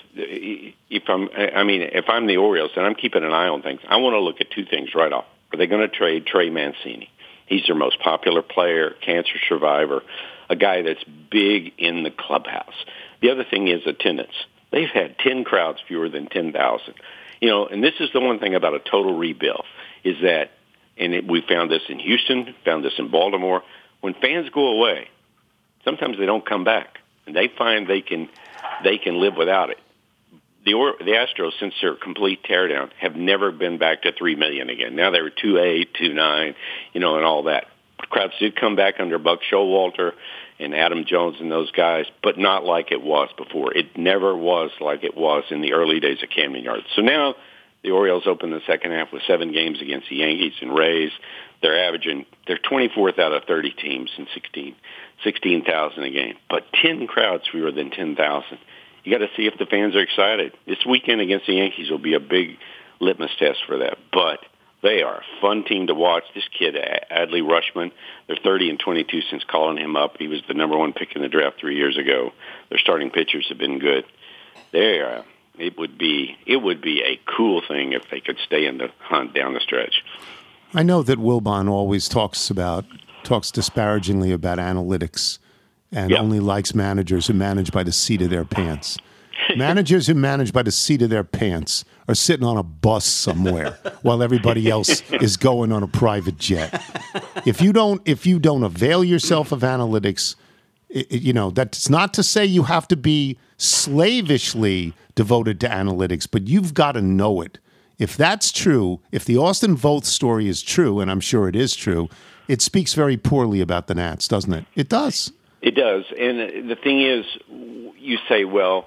if I'm, I mean, if I'm the Orioles, and I'm keeping an eye on things, I want to look at two things right off. Are they going to trade Trey Mancini? He's their most popular player, cancer survivor, a guy that's big in the clubhouse. The other thing is attendance. They've had ten crowds fewer than ten thousand. You know, and this is the one thing about a total rebuild is that, and it, we found this in Houston, found this in Baltimore, when fans go away, sometimes they don't come back, and they find they can they can live without it. The or, the Astros, since their complete teardown, have never been back to three million again. Now they were two eight, two nine, you know, and all that. Crowds did come back under Buck Showalter and Adam Jones and those guys, but not like it was before. It never was like it was in the early days of Camden Yards. So now The Orioles opened the second half with seven games against the Yankees and Rays. They're averaging, they're twenty-fourth out of thirty teams in sixteen, sixteen thousand a game, but ten crowds fewer than ten thousand. You got to see if the fans are excited. This weekend against the Yankees will be a big litmus test for that, but they are a fun team to watch. This kid, Adley Rutschman, they're thirty and twenty-two since calling him up. He was the number one pick in the draft three years ago. Their starting pitchers have been good. They are, it would be it would be a cool thing if they could stay in the hunt down the stretch. I know that Wilbon always talks about talks disparagingly about analytics and Yep. only likes managers who manage by the seat of their pants. Managers who manage by the seat of their pants are sitting on a bus somewhere while everybody else is going on a private jet. If you don't, if you don't avail yourself of analytics, it, it- you know, that's not to say you have to be slavishly devoted to analytics, but you've got to know it. If that's true, if the Austin Voth story is true, and I'm sure it is true, it speaks very poorly about the Nats, doesn't it? It does. It does. And the thing is, you say, well,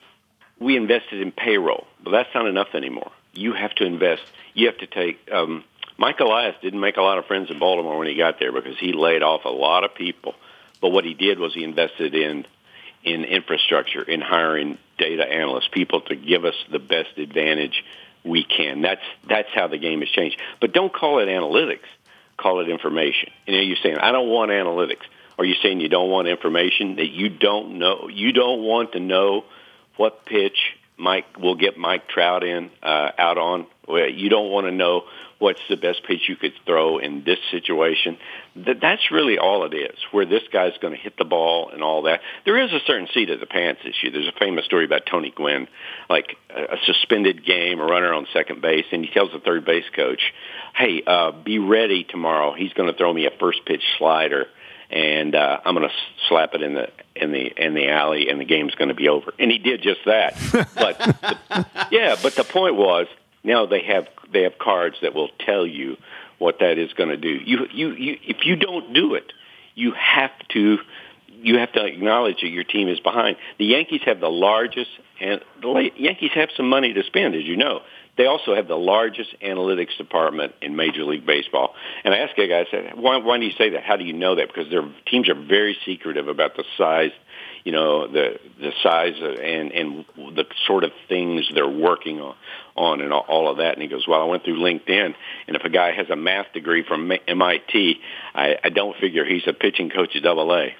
we invested in payroll. But that's not enough anymore. You have to invest. You have to take um, – Mike Elias didn't make a lot of friends in Baltimore when he got there because he laid off a lot of people. But what he did was he invested in in infrastructure, in hiring data analysts, people to give us the best advantage we can. That's that's how the game has changed. But don't call it analytics. Call it information. You know, you're saying, I don't want analytics. Are you saying you don't want information that you don't know? You don't want to know what pitch Mike will get Mike Trout in uh, out on. Well, you don't want to know what's the best pitch you could throw in this situation. That, that's really all it is, where this guy's going to hit the ball and all that. There is a certain seat of the pants issue. There's a famous story about Tony Gwynn, like a, a suspended game, a runner on second base, and he tells the third base coach, hey, uh, be ready tomorrow. He's going to throw me a first pitch slider, and uh, I'm going to slap it in the in the in the alley, and the game's going to be over. And he did just that. But the, yeah, but the point was, now they have they have cards that will tell you what that is going to do. You you you if you don't do it, you have to you have to acknowledge that your team is behind. The Yankees have the largest, and the Yankees have some money to spend, as you know. They also have the largest analytics department in Major League Baseball. And I asked a guy, I said, why, why do you say that? How do you know that? Because their teams are very secretive about the size, you know, the the size and, and the sort of things they're working on, on and all of that. And he goes, well, I went through LinkedIn, and if a guy has a math degree from M I T, I, I don't figure he's a pitching coach at Double A.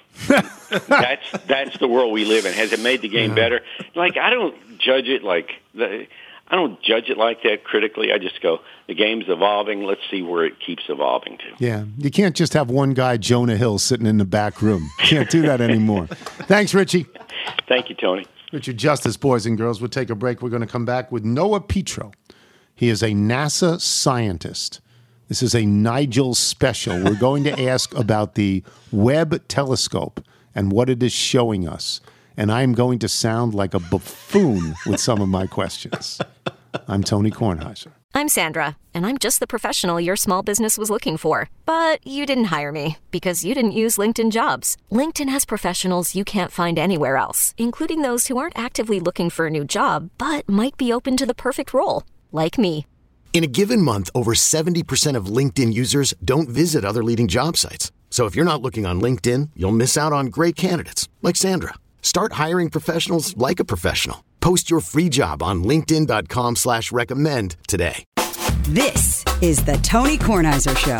that's that's the world we live in. Has it made the game better? Like, I don't judge it like the. I don't judge it like that critically. I just go, the game's evolving. Let's see where it keeps evolving to. Yeah, you can't just have one guy, Jonah Hill, sitting in the back room. Can't do that anymore. Thanks, Richie. Thank you, Tony. Richard Justice, boys and girls. We'll take a break. We're going to come back with Noah Petro. He is a NASA scientist. This is a Nigel special. We're going to ask about the Webb telescope and what it is showing us. And I'm going to sound like a buffoon with some of my questions. I'm Tony Kornheiser. I'm Sandra, and I'm just the professional your small business was looking for. But you didn't hire me because you didn't use LinkedIn Jobs. LinkedIn has professionals you can't find anywhere else, including those who aren't actively looking for a new job, but might be open to the perfect role, like me. In a given month, over seventy percent of LinkedIn users don't visit other leading job sites. So if you're not looking on LinkedIn, you'll miss out on great candidates like Sandra. Start hiring professionals like a professional. Post your free job on linkedin.com slash recommend today. This is the Tony Kornheiser Show.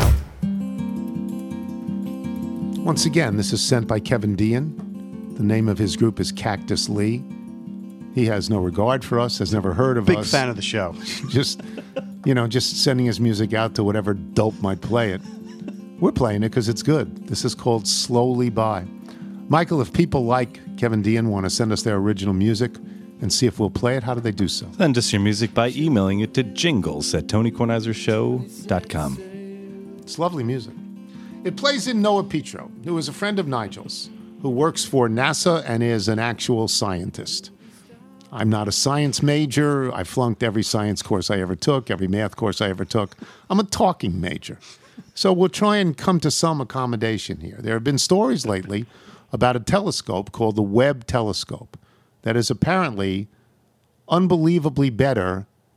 Once again, this is sent by Kevin Dean. The name of his group is Cactus Lee. He has no regard for us, has never heard of Big us. Big fan of the show. just, you know, just sending his music out to whatever dope might play it. We're playing it because it's good. This is called Slowly By. Michael, if people like Kevin Dean want to send us their original music and see if we'll play it, how do they do so? Send us your music by emailing it to jingles at tony kornheiser show dot com. It's lovely music. It plays in Noah Petro, who is a friend of Nigel's, who works for NASA and is an actual scientist. I'm not a science major. I flunked every science course I ever took, every math course I ever took. I'm a talking major. So we'll try and come to some accommodation here. There have been stories lately about a telescope called the Webb telescope that is apparently unbelievably better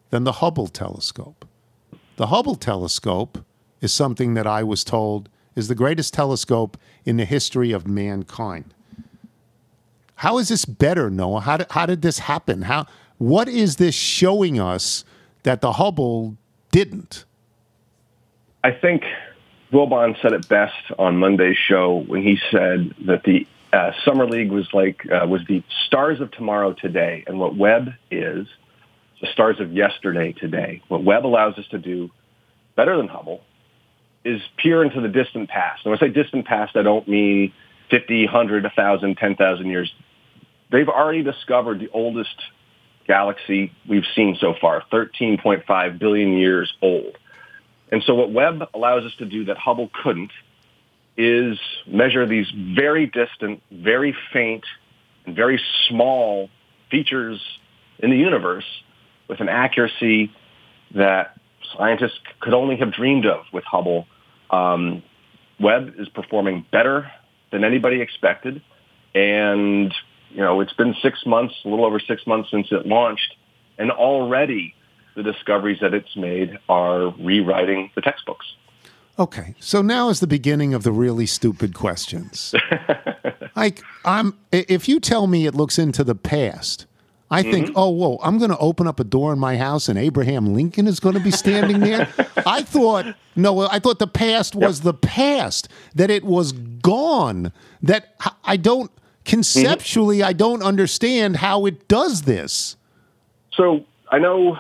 than the Hubble telescope. The Hubble telescope is something that I was told is the greatest telescope in the history of mankind. How is this better, Noah? How did, how did this happen? How what is this showing us that the Hubble didn't? I think Wilbon said it best on Monday's show when he said that the uh, Summer League was like uh, was the stars of tomorrow today, and what Webb is the stars of yesterday today. What Webb allows us to do better than Hubble is peer into the distant past. And when I say distant past, I don't mean fifty, one hundred, one thousand, ten thousand years. They've already discovered the oldest galaxy we've seen so far, thirteen point five billion years old. And so what Webb allows us to do that Hubble couldn't is measure these very distant, very faint, and very small features in the universe with an accuracy that scientists could only have dreamed of with Hubble. Um, Webb is performing better than anybody expected. And, you know, it's been six months, a little over six months since it launched. And already the discoveries that it's made are rewriting the textbooks. Okay, so now is the beginning of the really stupid questions. Like, I'm, if you tell me it looks into the past, I think, mm-hmm. oh, whoa, I'm going to open up a door in my house and Abraham Lincoln is going to be standing there. I thought, no, I thought the past was yep. the past, that it was gone, that I don't, conceptually, mm-hmm. I don't understand how it does this. So I know,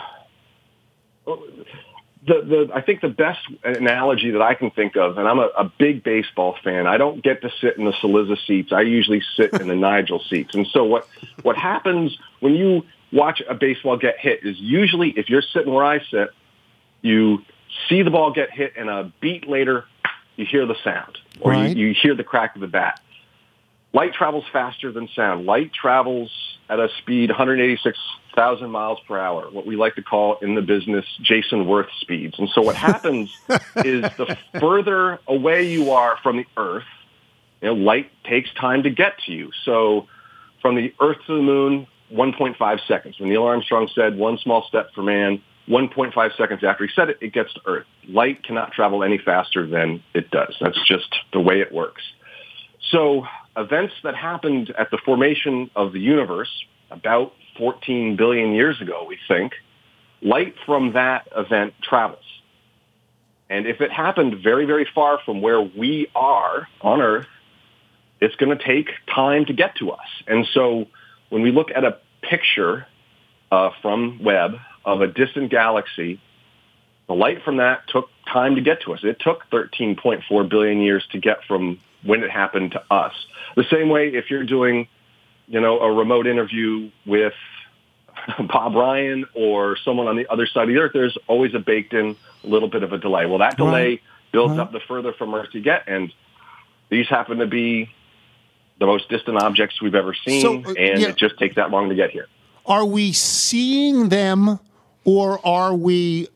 the, the I think the best analogy that I can think of, and I'm a, a big baseball fan, I don't get to sit in the Saliza seats. I usually sit in the Nigel seats. And so what, what happens when you watch a baseball get hit is usually if you're sitting where I sit, you see the ball get hit and a beat later, you hear the sound or right. you, you hear the crack of the bat. Light travels faster than sound. Light travels at a speed one hundred eighty-six thousand miles per hour, what we like to call in the business Jason Worth speeds. And so what happens is the further away you are from the Earth, you know, light takes time to get to you. So from the Earth to the moon, one point five seconds. When Neil Armstrong said one small step for man, one point five seconds after he said it, it gets to Earth. Light cannot travel any faster than it does. That's just the way it works. So events that happened at the formation of the universe about fourteen billion years ago, we think, light from that event travels. And if it happened very, very far from where we are on Earth, it's going to take time to get to us. And so when we look at a picture uh, from Webb of a distant galaxy, the light from that took time to get to us. It took thirteen point four billion years to get from when it happened to us. The same way if you're doing, you know, a remote interview with Bob Ryan or someone on the other side of the Earth, there's always a baked-in little bit of a delay. Well, that delay right. builds right. up the further from Earth you get, and these happen to be the most distant objects we've ever seen, so, uh, and yeah. it just takes that long to get here. Are we seeing them, or are we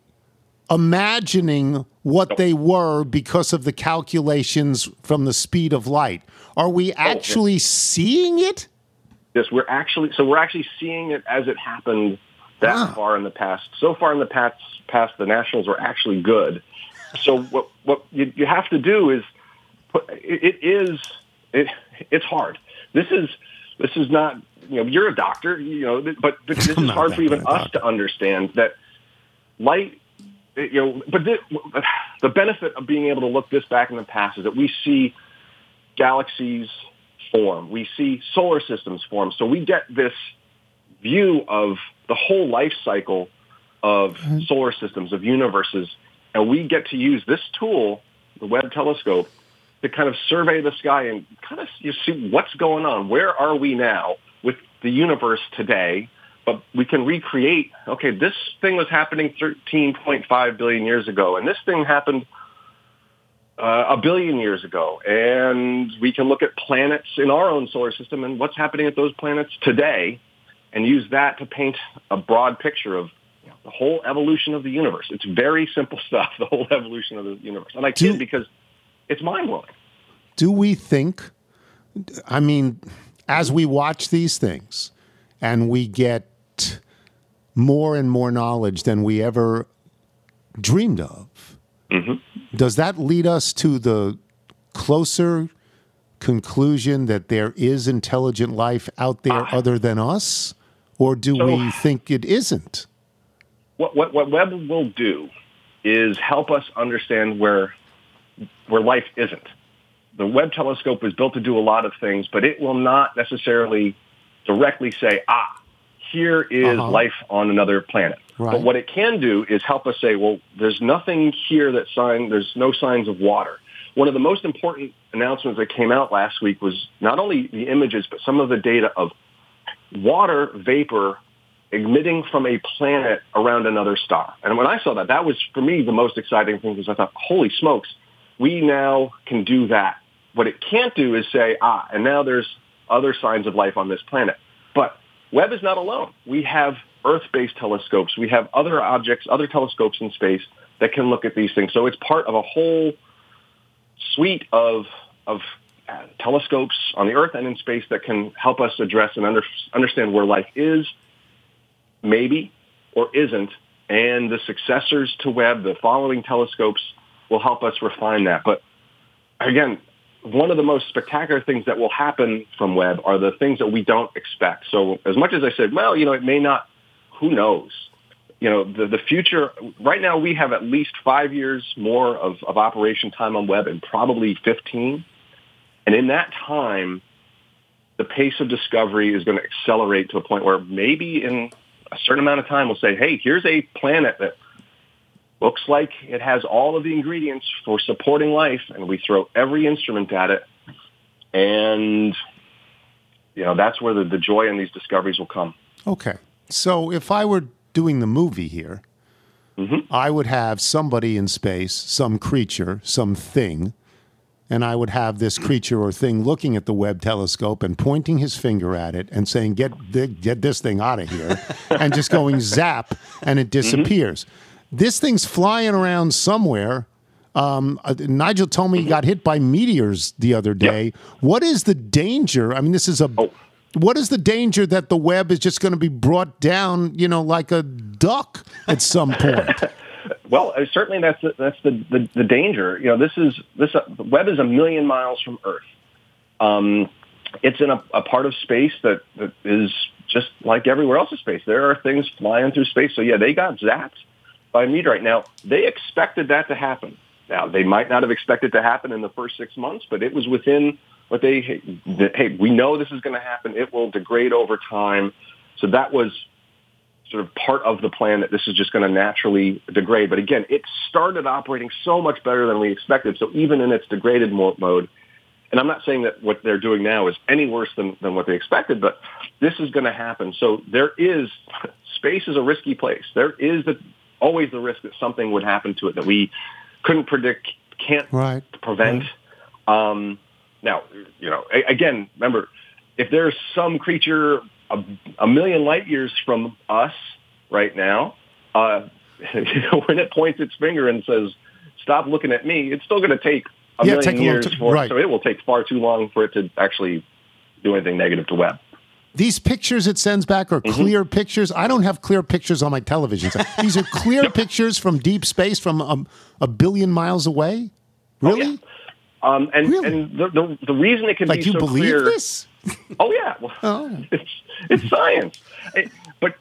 imagining what no. they were because of the calculations from the speed of light? Are we actually oh, yes. seeing it? Yes, we're actually, so we're actually seeing it as it happened that wow. far in the past. So far in the past, past, the Nationals were actually good. So what what you, you have to do is, put, it, it is, it, it's hard. This is, this is not, you know, you're a doctor, you know, but, but this is hard for even us to understand that light, you know, but this, the benefit of being able to look this back in the past is that we see galaxies form. We see solar systems form. So we get this view of the whole life cycle of mm-hmm. solar systems, of universes, and we get to use this tool, the Webb telescope, to kind of survey the sky and kind of you see what's going on. Where are we now with the universe today? But we can recreate, okay, this thing was happening thirteen point five billion years ago, and this thing happened uh, a billion years ago. And we can look at planets in our own solar system and what's happening at those planets today and use that to paint a broad picture of you know, the whole evolution of the universe. It's very simple stuff, the whole evolution of the universe. And I kid because it's mind-blowing. Do we think, I mean, as we watch these things and we get more and more knowledge than we ever dreamed of. Mm-hmm. Does that lead us to the closer conclusion that there is intelligent life out there uh, other than us? Or do so, we think it isn't? What, what, what Webb will do is help us understand where where life isn't. The Webb telescope is built to do a lot of things, but it will not necessarily directly say, ah, here is uh-huh. life on another planet. Right. But what it can do is help us say, well, there's nothing here that sign, there's no signs of water. One of the most important announcements that came out last week was not only the images, but some of the data of water vapor emitting from a planet around another star. And when I saw that, that was, for me, the most exciting thing, because I thought, holy smokes, we now can do that. What it can't do is say, ah, and now there's other signs of life on this planet. But Webb is not alone. We have Earth-based telescopes. We have other objects, other telescopes in space that can look at these things. So it's part of a whole suite of of uh, telescopes on the Earth and in space that can help us address and under, understand where life is, maybe, or isn't. And the successors to Webb, the following telescopes, will help us refine that. But again, one of the most spectacular things that will happen from Webb are the things that we don't expect. So as much as I said, well, you know, it may not, who knows? You know, the, the future, right now we have at least five years more of, of operation time on Webb and probably fifteen. And in that time, the pace of discovery is going to accelerate to a point where maybe in a certain amount of time we'll say, hey, here's a planet that looks like it has all of the ingredients for supporting life, and we throw every instrument at it. And, you know, that's where the, the joy in these discoveries will come. Okay. So if I were doing the movie here, mm-hmm. I would have somebody in space, some creature, some thing, and I would have this creature or thing looking at the Webb telescope and pointing his finger at it and saying, get, get this thing out of here, and just going zap, and it disappears. Mm-hmm. This thing's flying around somewhere. Um, uh, Nigel told me he got hit by meteors the other day. Yep. What is the danger? I mean, this is a... Oh. What is the danger that the Webb is just going to be brought down, you know, like a duck at some point? Well, uh, certainly that's the, that's the, the, the danger. You know, this is this uh, the Webb is a million miles from Earth. Um, it's in a, a part of space that, that is just like everywhere else in space. There are things flying through space. So yeah, they got zapped by a meteorite. Now they expected that to happen. Now they might not have expected to happen in the first six months, but it was within. But they, hey, we know this is going to happen. It will degrade over time. So that was sort of part of the plan that this is just going to naturally degrade. But again, it started operating so much better than we expected. So even in its degraded mode, and I'm not saying that what they're doing now is any worse than, than what they expected, but this is going to happen. So there is, space is a risky place. There is the, always the risk that something would happen to it that we couldn't predict, can't right. prevent. Right. Um, Now, you know, again, remember, if there's some creature a, a million light years from us right now, uh, you know, when it points its finger and says, stop looking at me, it's still going to take a yeah, million take a years t- for right. it. So it will take far too long for it to actually do anything negative to Webb. These pictures it sends back are mm-hmm. clear pictures. I don't have clear pictures on my television. These are clear pictures from deep space from a, a billion miles away? Really? Oh, yeah. Um, and really? and the, the the reason it can like be you so believe clear, this? Oh yeah, well, oh. it's it's science. It, but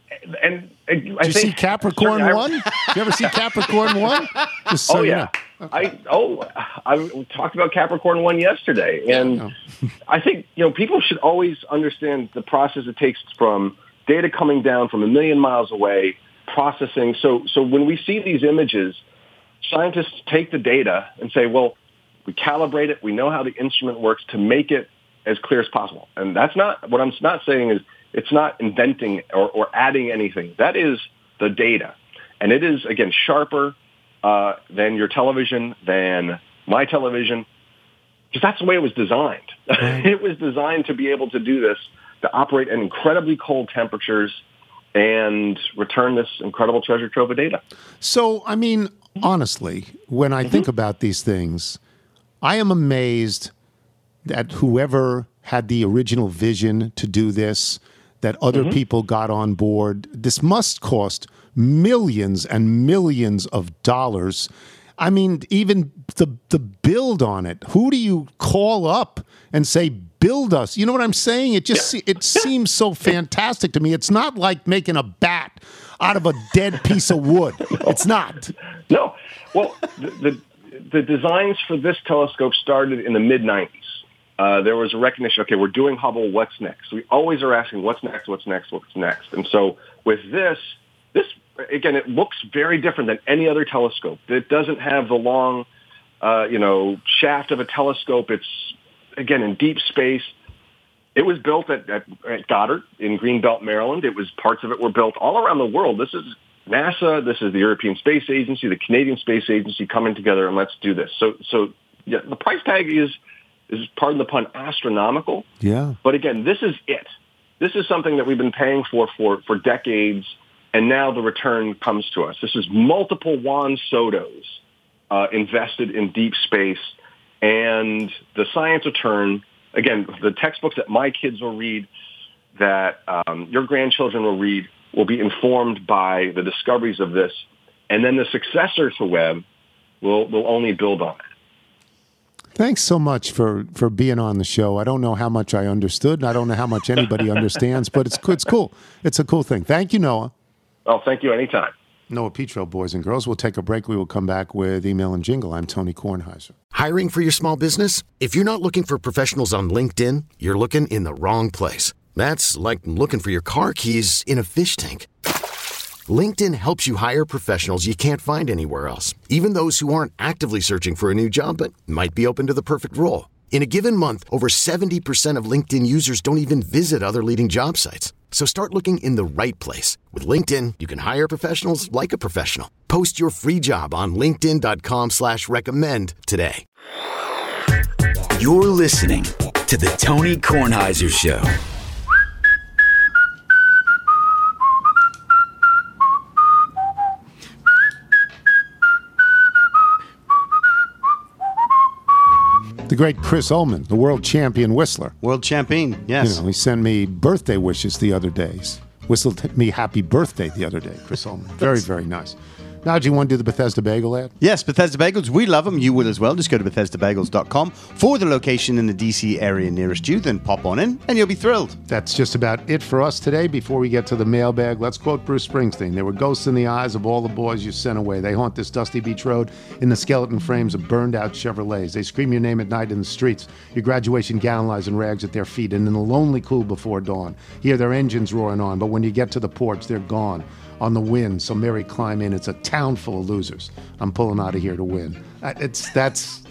and, and Did I you think see Capricorn I, One? Did you ever see Capricorn One? Just so oh yeah, you know. I oh I talked about Capricorn One yesterday, and oh. I think you know people should always understand the process it takes from data coming down from a million miles away, processing. So so when we see these images, scientists take the data and say, well, we calibrate it. We know how the instrument works to make it as clear as possible. And that's not what I'm not saying is it's not inventing or, or adding anything. That is the data. And it is, again, sharper uh, than your television, than my television, because that's the way it was designed. It was designed to be able to do this, to operate at incredibly cold temperatures and return this incredible treasure trove of data. So, I mean, honestly, when I mm-hmm. think about these things, I am amazed that whoever had the original vision to do this, that other Mm-hmm. people got on board. This must cost millions and millions of dollars. I mean, even the the build on it. Who do you call up and say, build us? You know what I'm saying? It just Yeah. it seems so fantastic to me. It's not like making a bat out of a dead piece of wood. It's not. No. Well, the, the the designs for this telescope started in the mid nineties. Uh, there was a recognition, okay, we're doing Hubble, what's next? We always are asking, what's next, what's next, what's next? And so with this, this, again, it looks very different than any other telescope. It doesn't have the long, uh, you know, shaft of a telescope. It's, again, in deep space. It was built at, at, at Goddard in Greenbelt, Maryland. It was, parts of it were built all around the world. This is NASA, this is the European Space Agency, the Canadian Space Agency coming together, and let's do this. So, so yeah, the price tag is, is, pardon the pun, astronomical. Yeah. But again, this is it. This is something that we've been paying for for, for decades, and now the return comes to us. This is multiple Juan Sotos uh, invested in deep space, and the science return, again, the textbooks that my kids will read, that um, your grandchildren will read, will be informed by the discoveries of this, and then the successor to Webb will will only build on it. Thanks so much for, for being on the show. I don't know how much I understood, and I don't know how much anybody understands, but it's it's cool. It's a cool thing. Thank you, Noah. Oh, thank you. Anytime. Noah Petro, boys and girls. We'll take a break. We will come back with Email and Jingle. I'm Tony Kornheiser. Hiring for your small business? If you're not looking for professionals on LinkedIn, you're looking in the wrong place. That's like looking for your car keys in a fish tank. LinkedIn helps you hire professionals you can't find anywhere else, even those who aren't actively searching for a new job but might be open to the perfect role. In a given month, over seventy percent of LinkedIn users don't even visit other leading job sites. So start looking in the right place. With LinkedIn, you can hire professionals like a professional. Post your free job on linkedin dot com slash recommend today. You're listening to the Tony Kornheiser Show. The great Chris Ullman, the world champion whistler. World champion, yes. You know, he sent me birthday wishes the other days. Whistled me happy birthday the other day, Chris Ullman. Very, very nice. Now, do you want to do the Bethesda Bagel ad? Yes, Bethesda Bagels. We love them. You will as well. Just go to bethesda bagels dot com for the location in the D C area nearest you. Then pop on in and you'll be thrilled. That's just about it for us today. Before we get to the mailbag, let's quote Bruce Springsteen. There were ghosts in the eyes of all the boys you sent away. They haunt this dusty beach road in the skeleton frames of burned-out Chevrolets. They scream your name at night in the streets. Your graduation gown lies in rags at their feet, and in the lonely cool before dawn, hear their engines roaring on. But when you get to the porch, they're gone. On the wind, so Mary climb in. It's a town full of losers. I'm pulling out of here to win. It's that's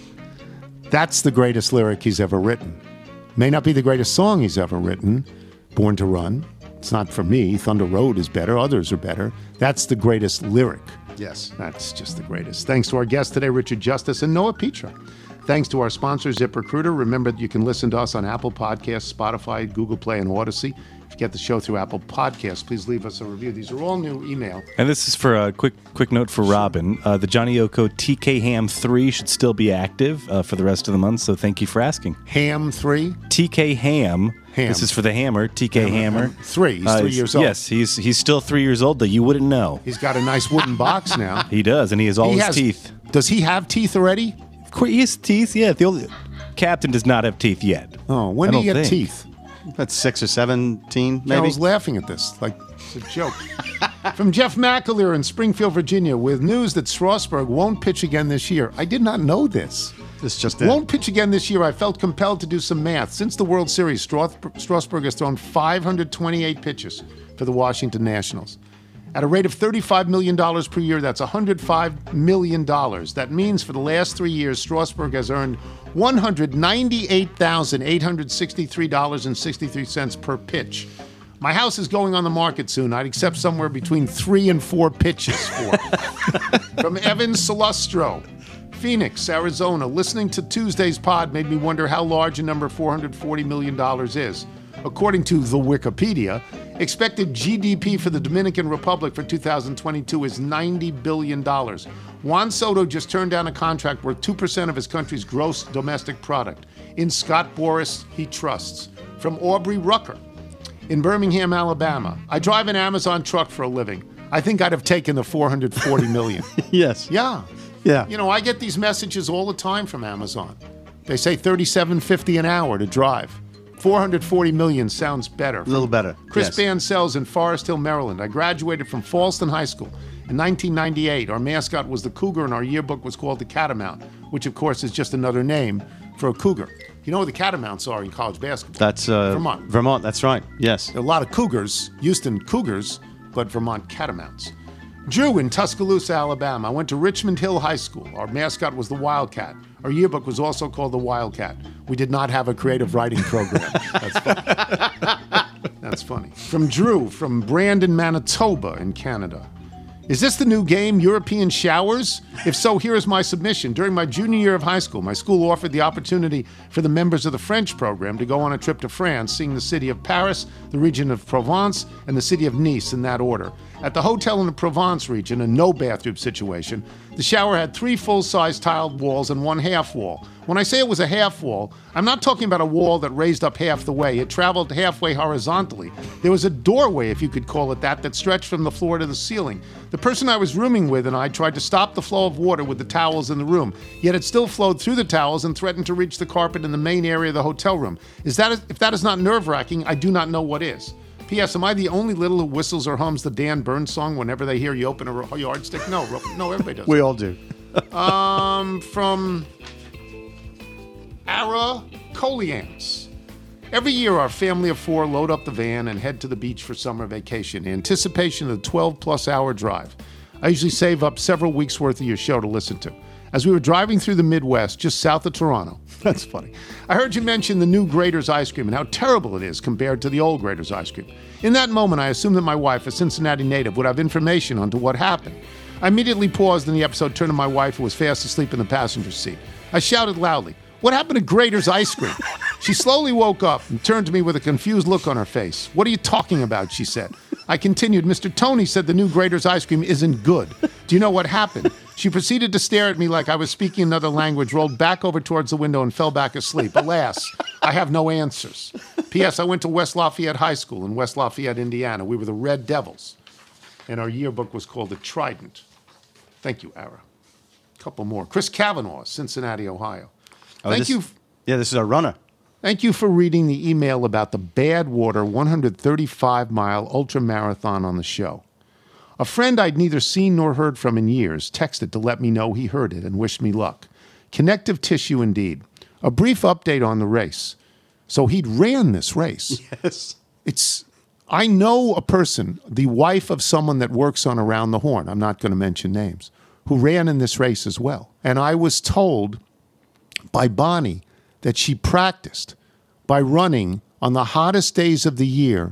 that's the greatest lyric he's ever written. May not be the greatest song he's ever written. Born to Run. It's not for me. Thunder Road is better. Others are better. That's the greatest lyric. Yes. That's just the greatest. Thanks to our guests today, Richard Justice and Noah Petro. Thanks to our sponsor, ZipRecruiter. Remember that you can listen to us on Apple Podcasts, Spotify, Google Play, and Odyssey. If you get the show through Apple Podcasts, please leave us a review. These are all new email. And this is for a quick quick note for Robin. Uh, the Johnny Yoko T K Ham three should still be active uh, for the rest of the month, so thank you for asking. Ham three? T K Ham. Ham. This is for the Hammer, T K Hammer. Hammer. Three. He's Uh, three years old. Yes, he's he's still three years old, though. You wouldn't know. He's got a nice wooden box now. He does, and he has all He his has- teeth. Does he have teeth already? Of course, he has teeth, yeah. The old Captain does not have teeth yet. Oh, when I did he don't get think. teeth? That's six or seventeen, maybe. Carol's laughing at this like it's a joke. From Jeff McAleer in Springfield, Virginia, with news that Strasburg won't pitch again this year. I did not know this. This just Won't pitch again this year. I felt compelled to do some math. Since the World Series, Strath- Strasburg has thrown five hundred twenty-eight pitches for the Washington Nationals. At a rate of thirty-five million dollars per year, that's one hundred five million dollars. That means for the last three years, Strasburg has earned one hundred ninety-eight thousand eight hundred sixty-three dollars and sixty-three cents per pitch. My house is going on the market soon. I'd accept somewhere between three and four pitches for it. From Evan Salustro, Phoenix, Arizona. Listening to Tuesday's pod made me wonder how large a number four hundred forty million dollars is. According to the Wikipedia, expected G D P for the Dominican Republic for two thousand twenty-two is ninety billion dollars. Juan Soto just turned down a contract worth two percent of his country's gross domestic product. In Scott Boras, he trusts. From Aubrey Rucker, in Birmingham, Alabama. I drive an Amazon truck for a living. I think I'd have taken the four hundred forty million. Yes. Yeah. Yeah. You know, I get these messages all the time from Amazon. They say thirty-seven fifty an hour to drive. four hundred forty million sounds better. A little better. Chris yes. Bancels in Forest Hill, Maryland. I graduated from Falston High School in nineteen ninety-eight. Our mascot was the cougar, and our yearbook was called the Catamount, which, of course, is just another name for a cougar. You know where the Catamounts are in college basketball? That's uh, Vermont. Vermont, that's right. Yes. A lot of cougars, Houston Cougars, but Vermont Catamounts. Drew in Tuscaloosa, Alabama. I went to Richmond Hill High School. Our mascot was the Wildcat. Our yearbook was also called the Wildcat. We did not have a creative writing program. That's funny. That's funny. From Drew, from Brandon, Manitoba in Canada. Is this the new game, European Showers? If so, here is my submission. During my junior year of high school, my school offered the opportunity for the members of the French program to go on a trip to France, seeing the city of Paris, the region of Provence, and the city of Nice in that order. At the hotel in the Provence region, a no-bathroom situation, the shower had three full-size tiled walls and one half wall. When I say it was a half wall, I'm not talking about a wall that raised up half the way. It traveled halfway horizontally. There was a doorway, if you could call it that, that stretched from the floor to the ceiling. The person I was rooming with and I tried to stop the flow of water with the towels in the room, yet it still flowed through the towels and threatened to reach the carpet in the main area of the hotel room. Is that if that is not nerve-wracking, I do not know what is. P S. Am I the only little who whistles or hums the Dan Burns song whenever they hear you open a yardstick? No, no, everybody does. We all do. um, from Ara Colians. Every year, our family of four load up the van and head to the beach for summer vacation in anticipation of the twelve-plus hour drive. I usually save up several weeks' worth of your show to listen to. As we were driving through the Midwest, just south of Toronto, that's funny, I heard you mention the new Grater's ice cream and how terrible it is compared to the old Grater's ice cream. In that moment, I assumed that my wife, a Cincinnati native, would have information onto what happened. I immediately paused in the episode, turned to my wife, who was fast asleep in the passenger seat. I shouted loudly, "What happened to Grater's ice cream?" She slowly woke up and turned to me with a confused look on her face. "What are you talking about?" she said. I continued, "Mister Tony said the new Grater's ice cream isn't good. Do you know what happened?" She proceeded to stare at me like I was speaking another language, rolled back over towards the window, and fell back asleep. Alas, I have no answers. P S. I went to West Lafayette High School in West Lafayette, Indiana. We were the Red Devils, and our yearbook was called the Trident. Thank you, Ara. A couple more. Chris Kavanaugh, Cincinnati, Ohio. Oh, Thank this, you. Yeah, this is our runner. Thank you for reading the email about the Badwater one hundred thirty-five mile ultra marathon on the show. A friend I'd neither seen nor heard from in years texted to let me know he heard it and wished me luck. Connective tissue indeed. A brief update on the race. So he'd ran this race. Yes. It's, I know a person, the wife of someone that works on Around the Horn, I'm not going to mention names, who ran in this race as well. And I was told by Bonnie that she practiced by running on the hottest days of the year,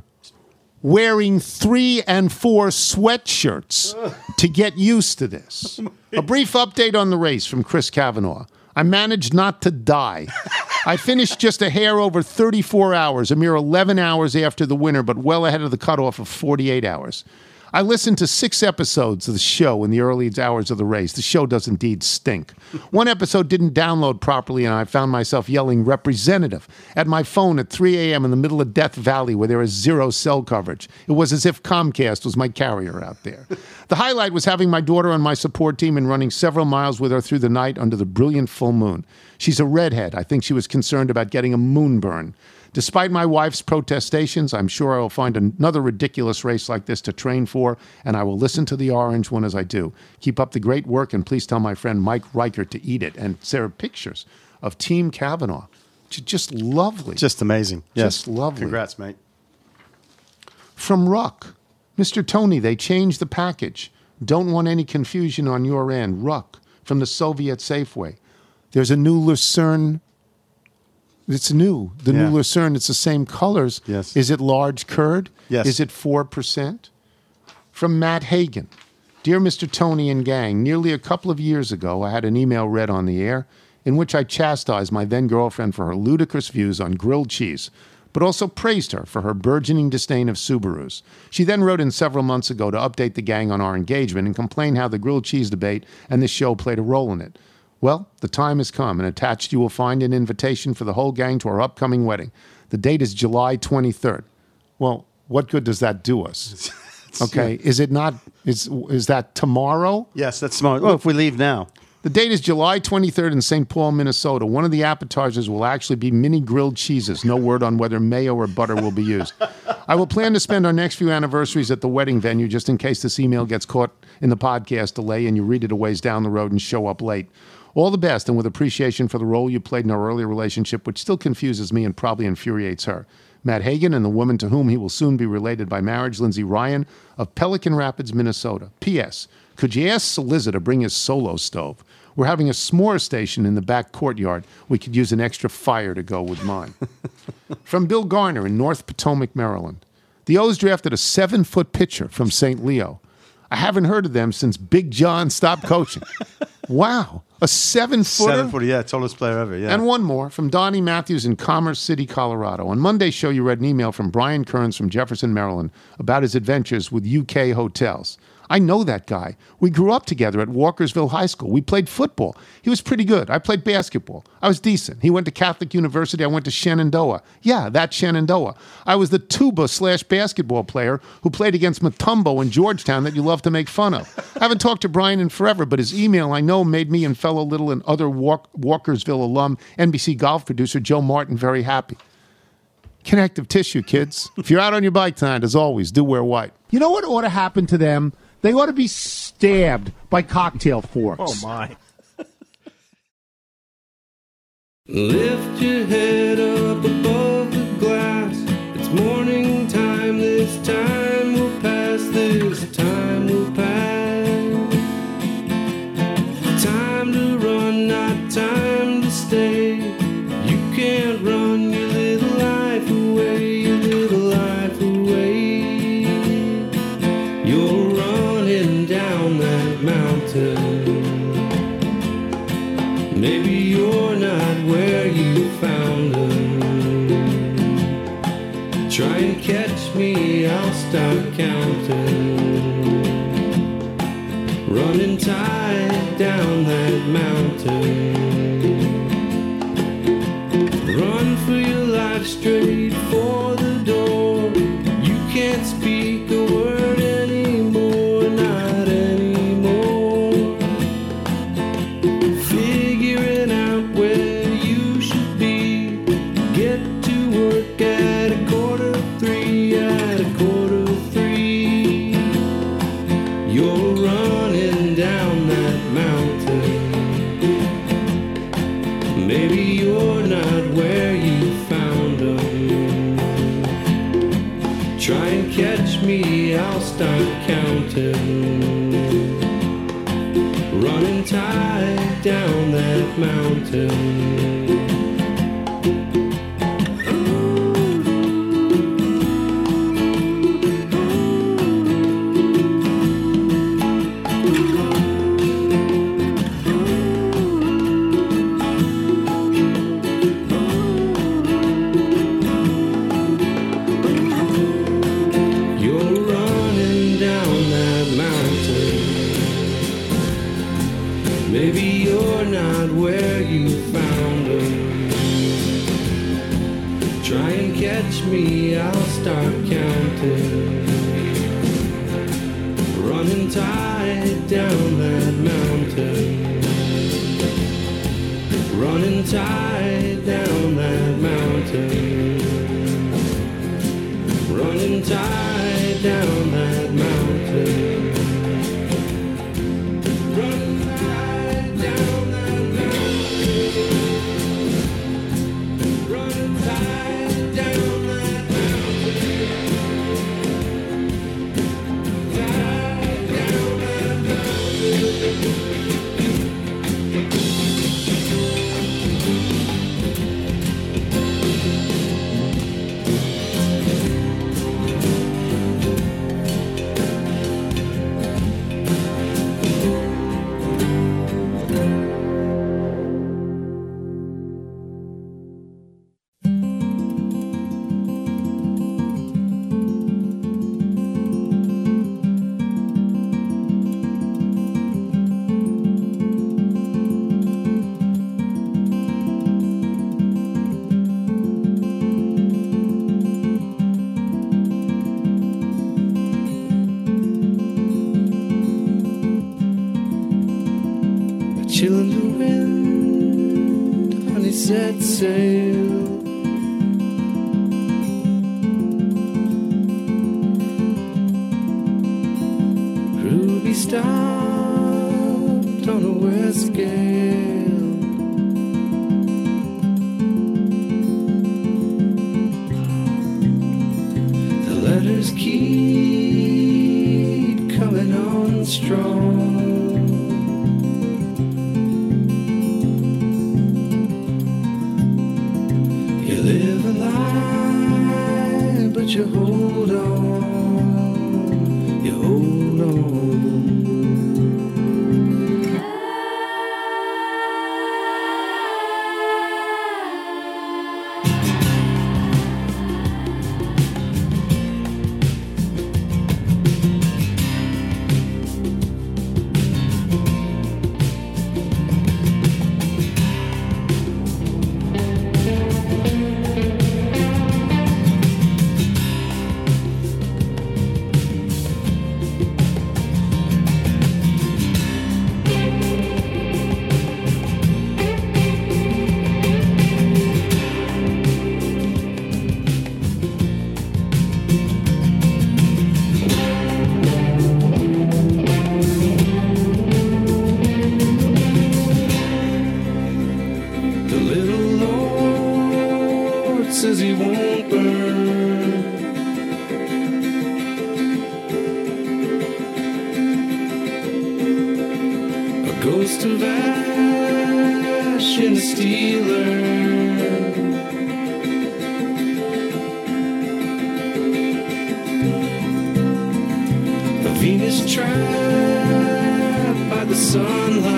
wearing three and four sweatshirts to get used to this. A brief update on the race from Chris Kavanaugh. I managed not to die. I finished just a hair over thirty-four hours, a mere eleven hours after the winner, but well ahead of the cutoff of forty-eight hours. I listened to six episodes of the show in the early hours of the race. The show does indeed stink. One episode didn't download properly, and I found myself yelling representative at my phone at three a.m. in the middle of Death Valley where there is zero cell coverage. It was as if Comcast was my carrier out there. The highlight was having my daughter on my support team and running several miles with her through the night under the brilliant full moon. She's a redhead. I think she was concerned about getting a moonburn. Despite my wife's protestations, I'm sure I will find another ridiculous race like this to train for, and I will listen to the orange one as I do. Keep up the great work, and please tell my friend Mike Reichert to eat it. And Sarah, pictures of Team Kavanaugh. Just lovely. Just amazing. Yes. Just lovely. Congrats, mate. From Ruck. Mister Tony, they changed the package. Don't want any confusion on your end. Ruck, from the Soviet Safeway. There's a new Lucerne. It's new. The Yeah. new Lucerne, it's the same colors. Yes. Is it large curd? Yes. Is it four percent? From Matt Hagan. Dear Mister Tony and gang, nearly a couple of years ago, I had an email read on the air in which I chastised my then-girlfriend for her ludicrous views on grilled cheese, but also praised her for her burgeoning disdain of Subarus. She then wrote in several months ago to update the gang on our engagement and complain how the grilled cheese debate and this show played a role in it. Well, the time has come, and attached you will find an invitation for the whole gang to our upcoming wedding. The date is July twenty-third. Well, what good does that do us? Okay, is it not? Is is that tomorrow? Yes, that's tomorrow. Well, if we leave now. The date is July twenty-third in Saint Paul, Minnesota. One of the appetizers will actually be mini grilled cheeses. No word on whether mayo or butter will be used. I will plan to spend our next few anniversaries at the wedding venue just in case this email gets caught in the podcast delay and you read it a ways down the road and show up late. All the best, and with appreciation for the role you played in our earlier relationship, which still confuses me and probably infuriates her. Matt Hagan and the woman to whom he will soon be related by marriage, Lindsay Ryan of Pelican Rapids, Minnesota. P S. Could you ask Soliza to bring his solo stove? We're having a s'more station in the back courtyard. We could use an extra fire to go with mine. From Bill Garner in North Potomac, Maryland. The O's drafted a seven-foot pitcher from Saint Leo. I haven't heard of them since Big John stopped coaching. Wow. A seven-footer? Seven-footer, yeah. Tallest player ever, yeah. And one more from Donnie Matthews in Commerce City, Colorado. On Monday's show, you read an email from Brian Kearns from Jefferson, Maryland, about his adventures with U K hotels. I know that guy. We grew up together at Walkersville High School. We played football. He was pretty good. I played basketball. I was decent. He went to Catholic University. I went to Shenandoah. Yeah, that's Shenandoah. I was the tuba slash basketball player who played against Matumbo in Georgetown that you love to make fun of. I haven't talked to Brian in forever, but his email, I know, made me and fellow Little and other Walk- Walkersville alum, N B C golf producer Joe Martin very happy. Connective tissue, kids. If you're out on your bike tonight, as always, do wear white. You know what ought to happen to them? They ought to be stabbed by cocktail forks. Oh, my. Lift your head up above the glass. It's morning time. This time will pass. This time will pass. Time to run, not time to stay. You can't run your little life away, your little life away. You're running down that mountain. Maybe you're not where you found them. Try and catch me, I'll start counting. Running tight down that mountain. Run for your life straight for the door. You can't speak a word anymore, not anymore. Figuring out where you should be. Get to work at a quarter three, at a quarter three. You're running down that mountain. Maybe you're not where you found them. Try and catch me, I'll start counting. Running tight down that mountain. Me, I'll start counting. Running tight down that mountain. Running tight down that mountain. Running tight down that mountain. Running tight down that mountain. Running tight down. he set sail. Ruby stopped on a west gale. The letters keep coming on strong. You live a lie, but you hold on. You hold on. The little Lord says he won't burn. A ghost of ash in a steel urn. A Venus trapped by the sunlight.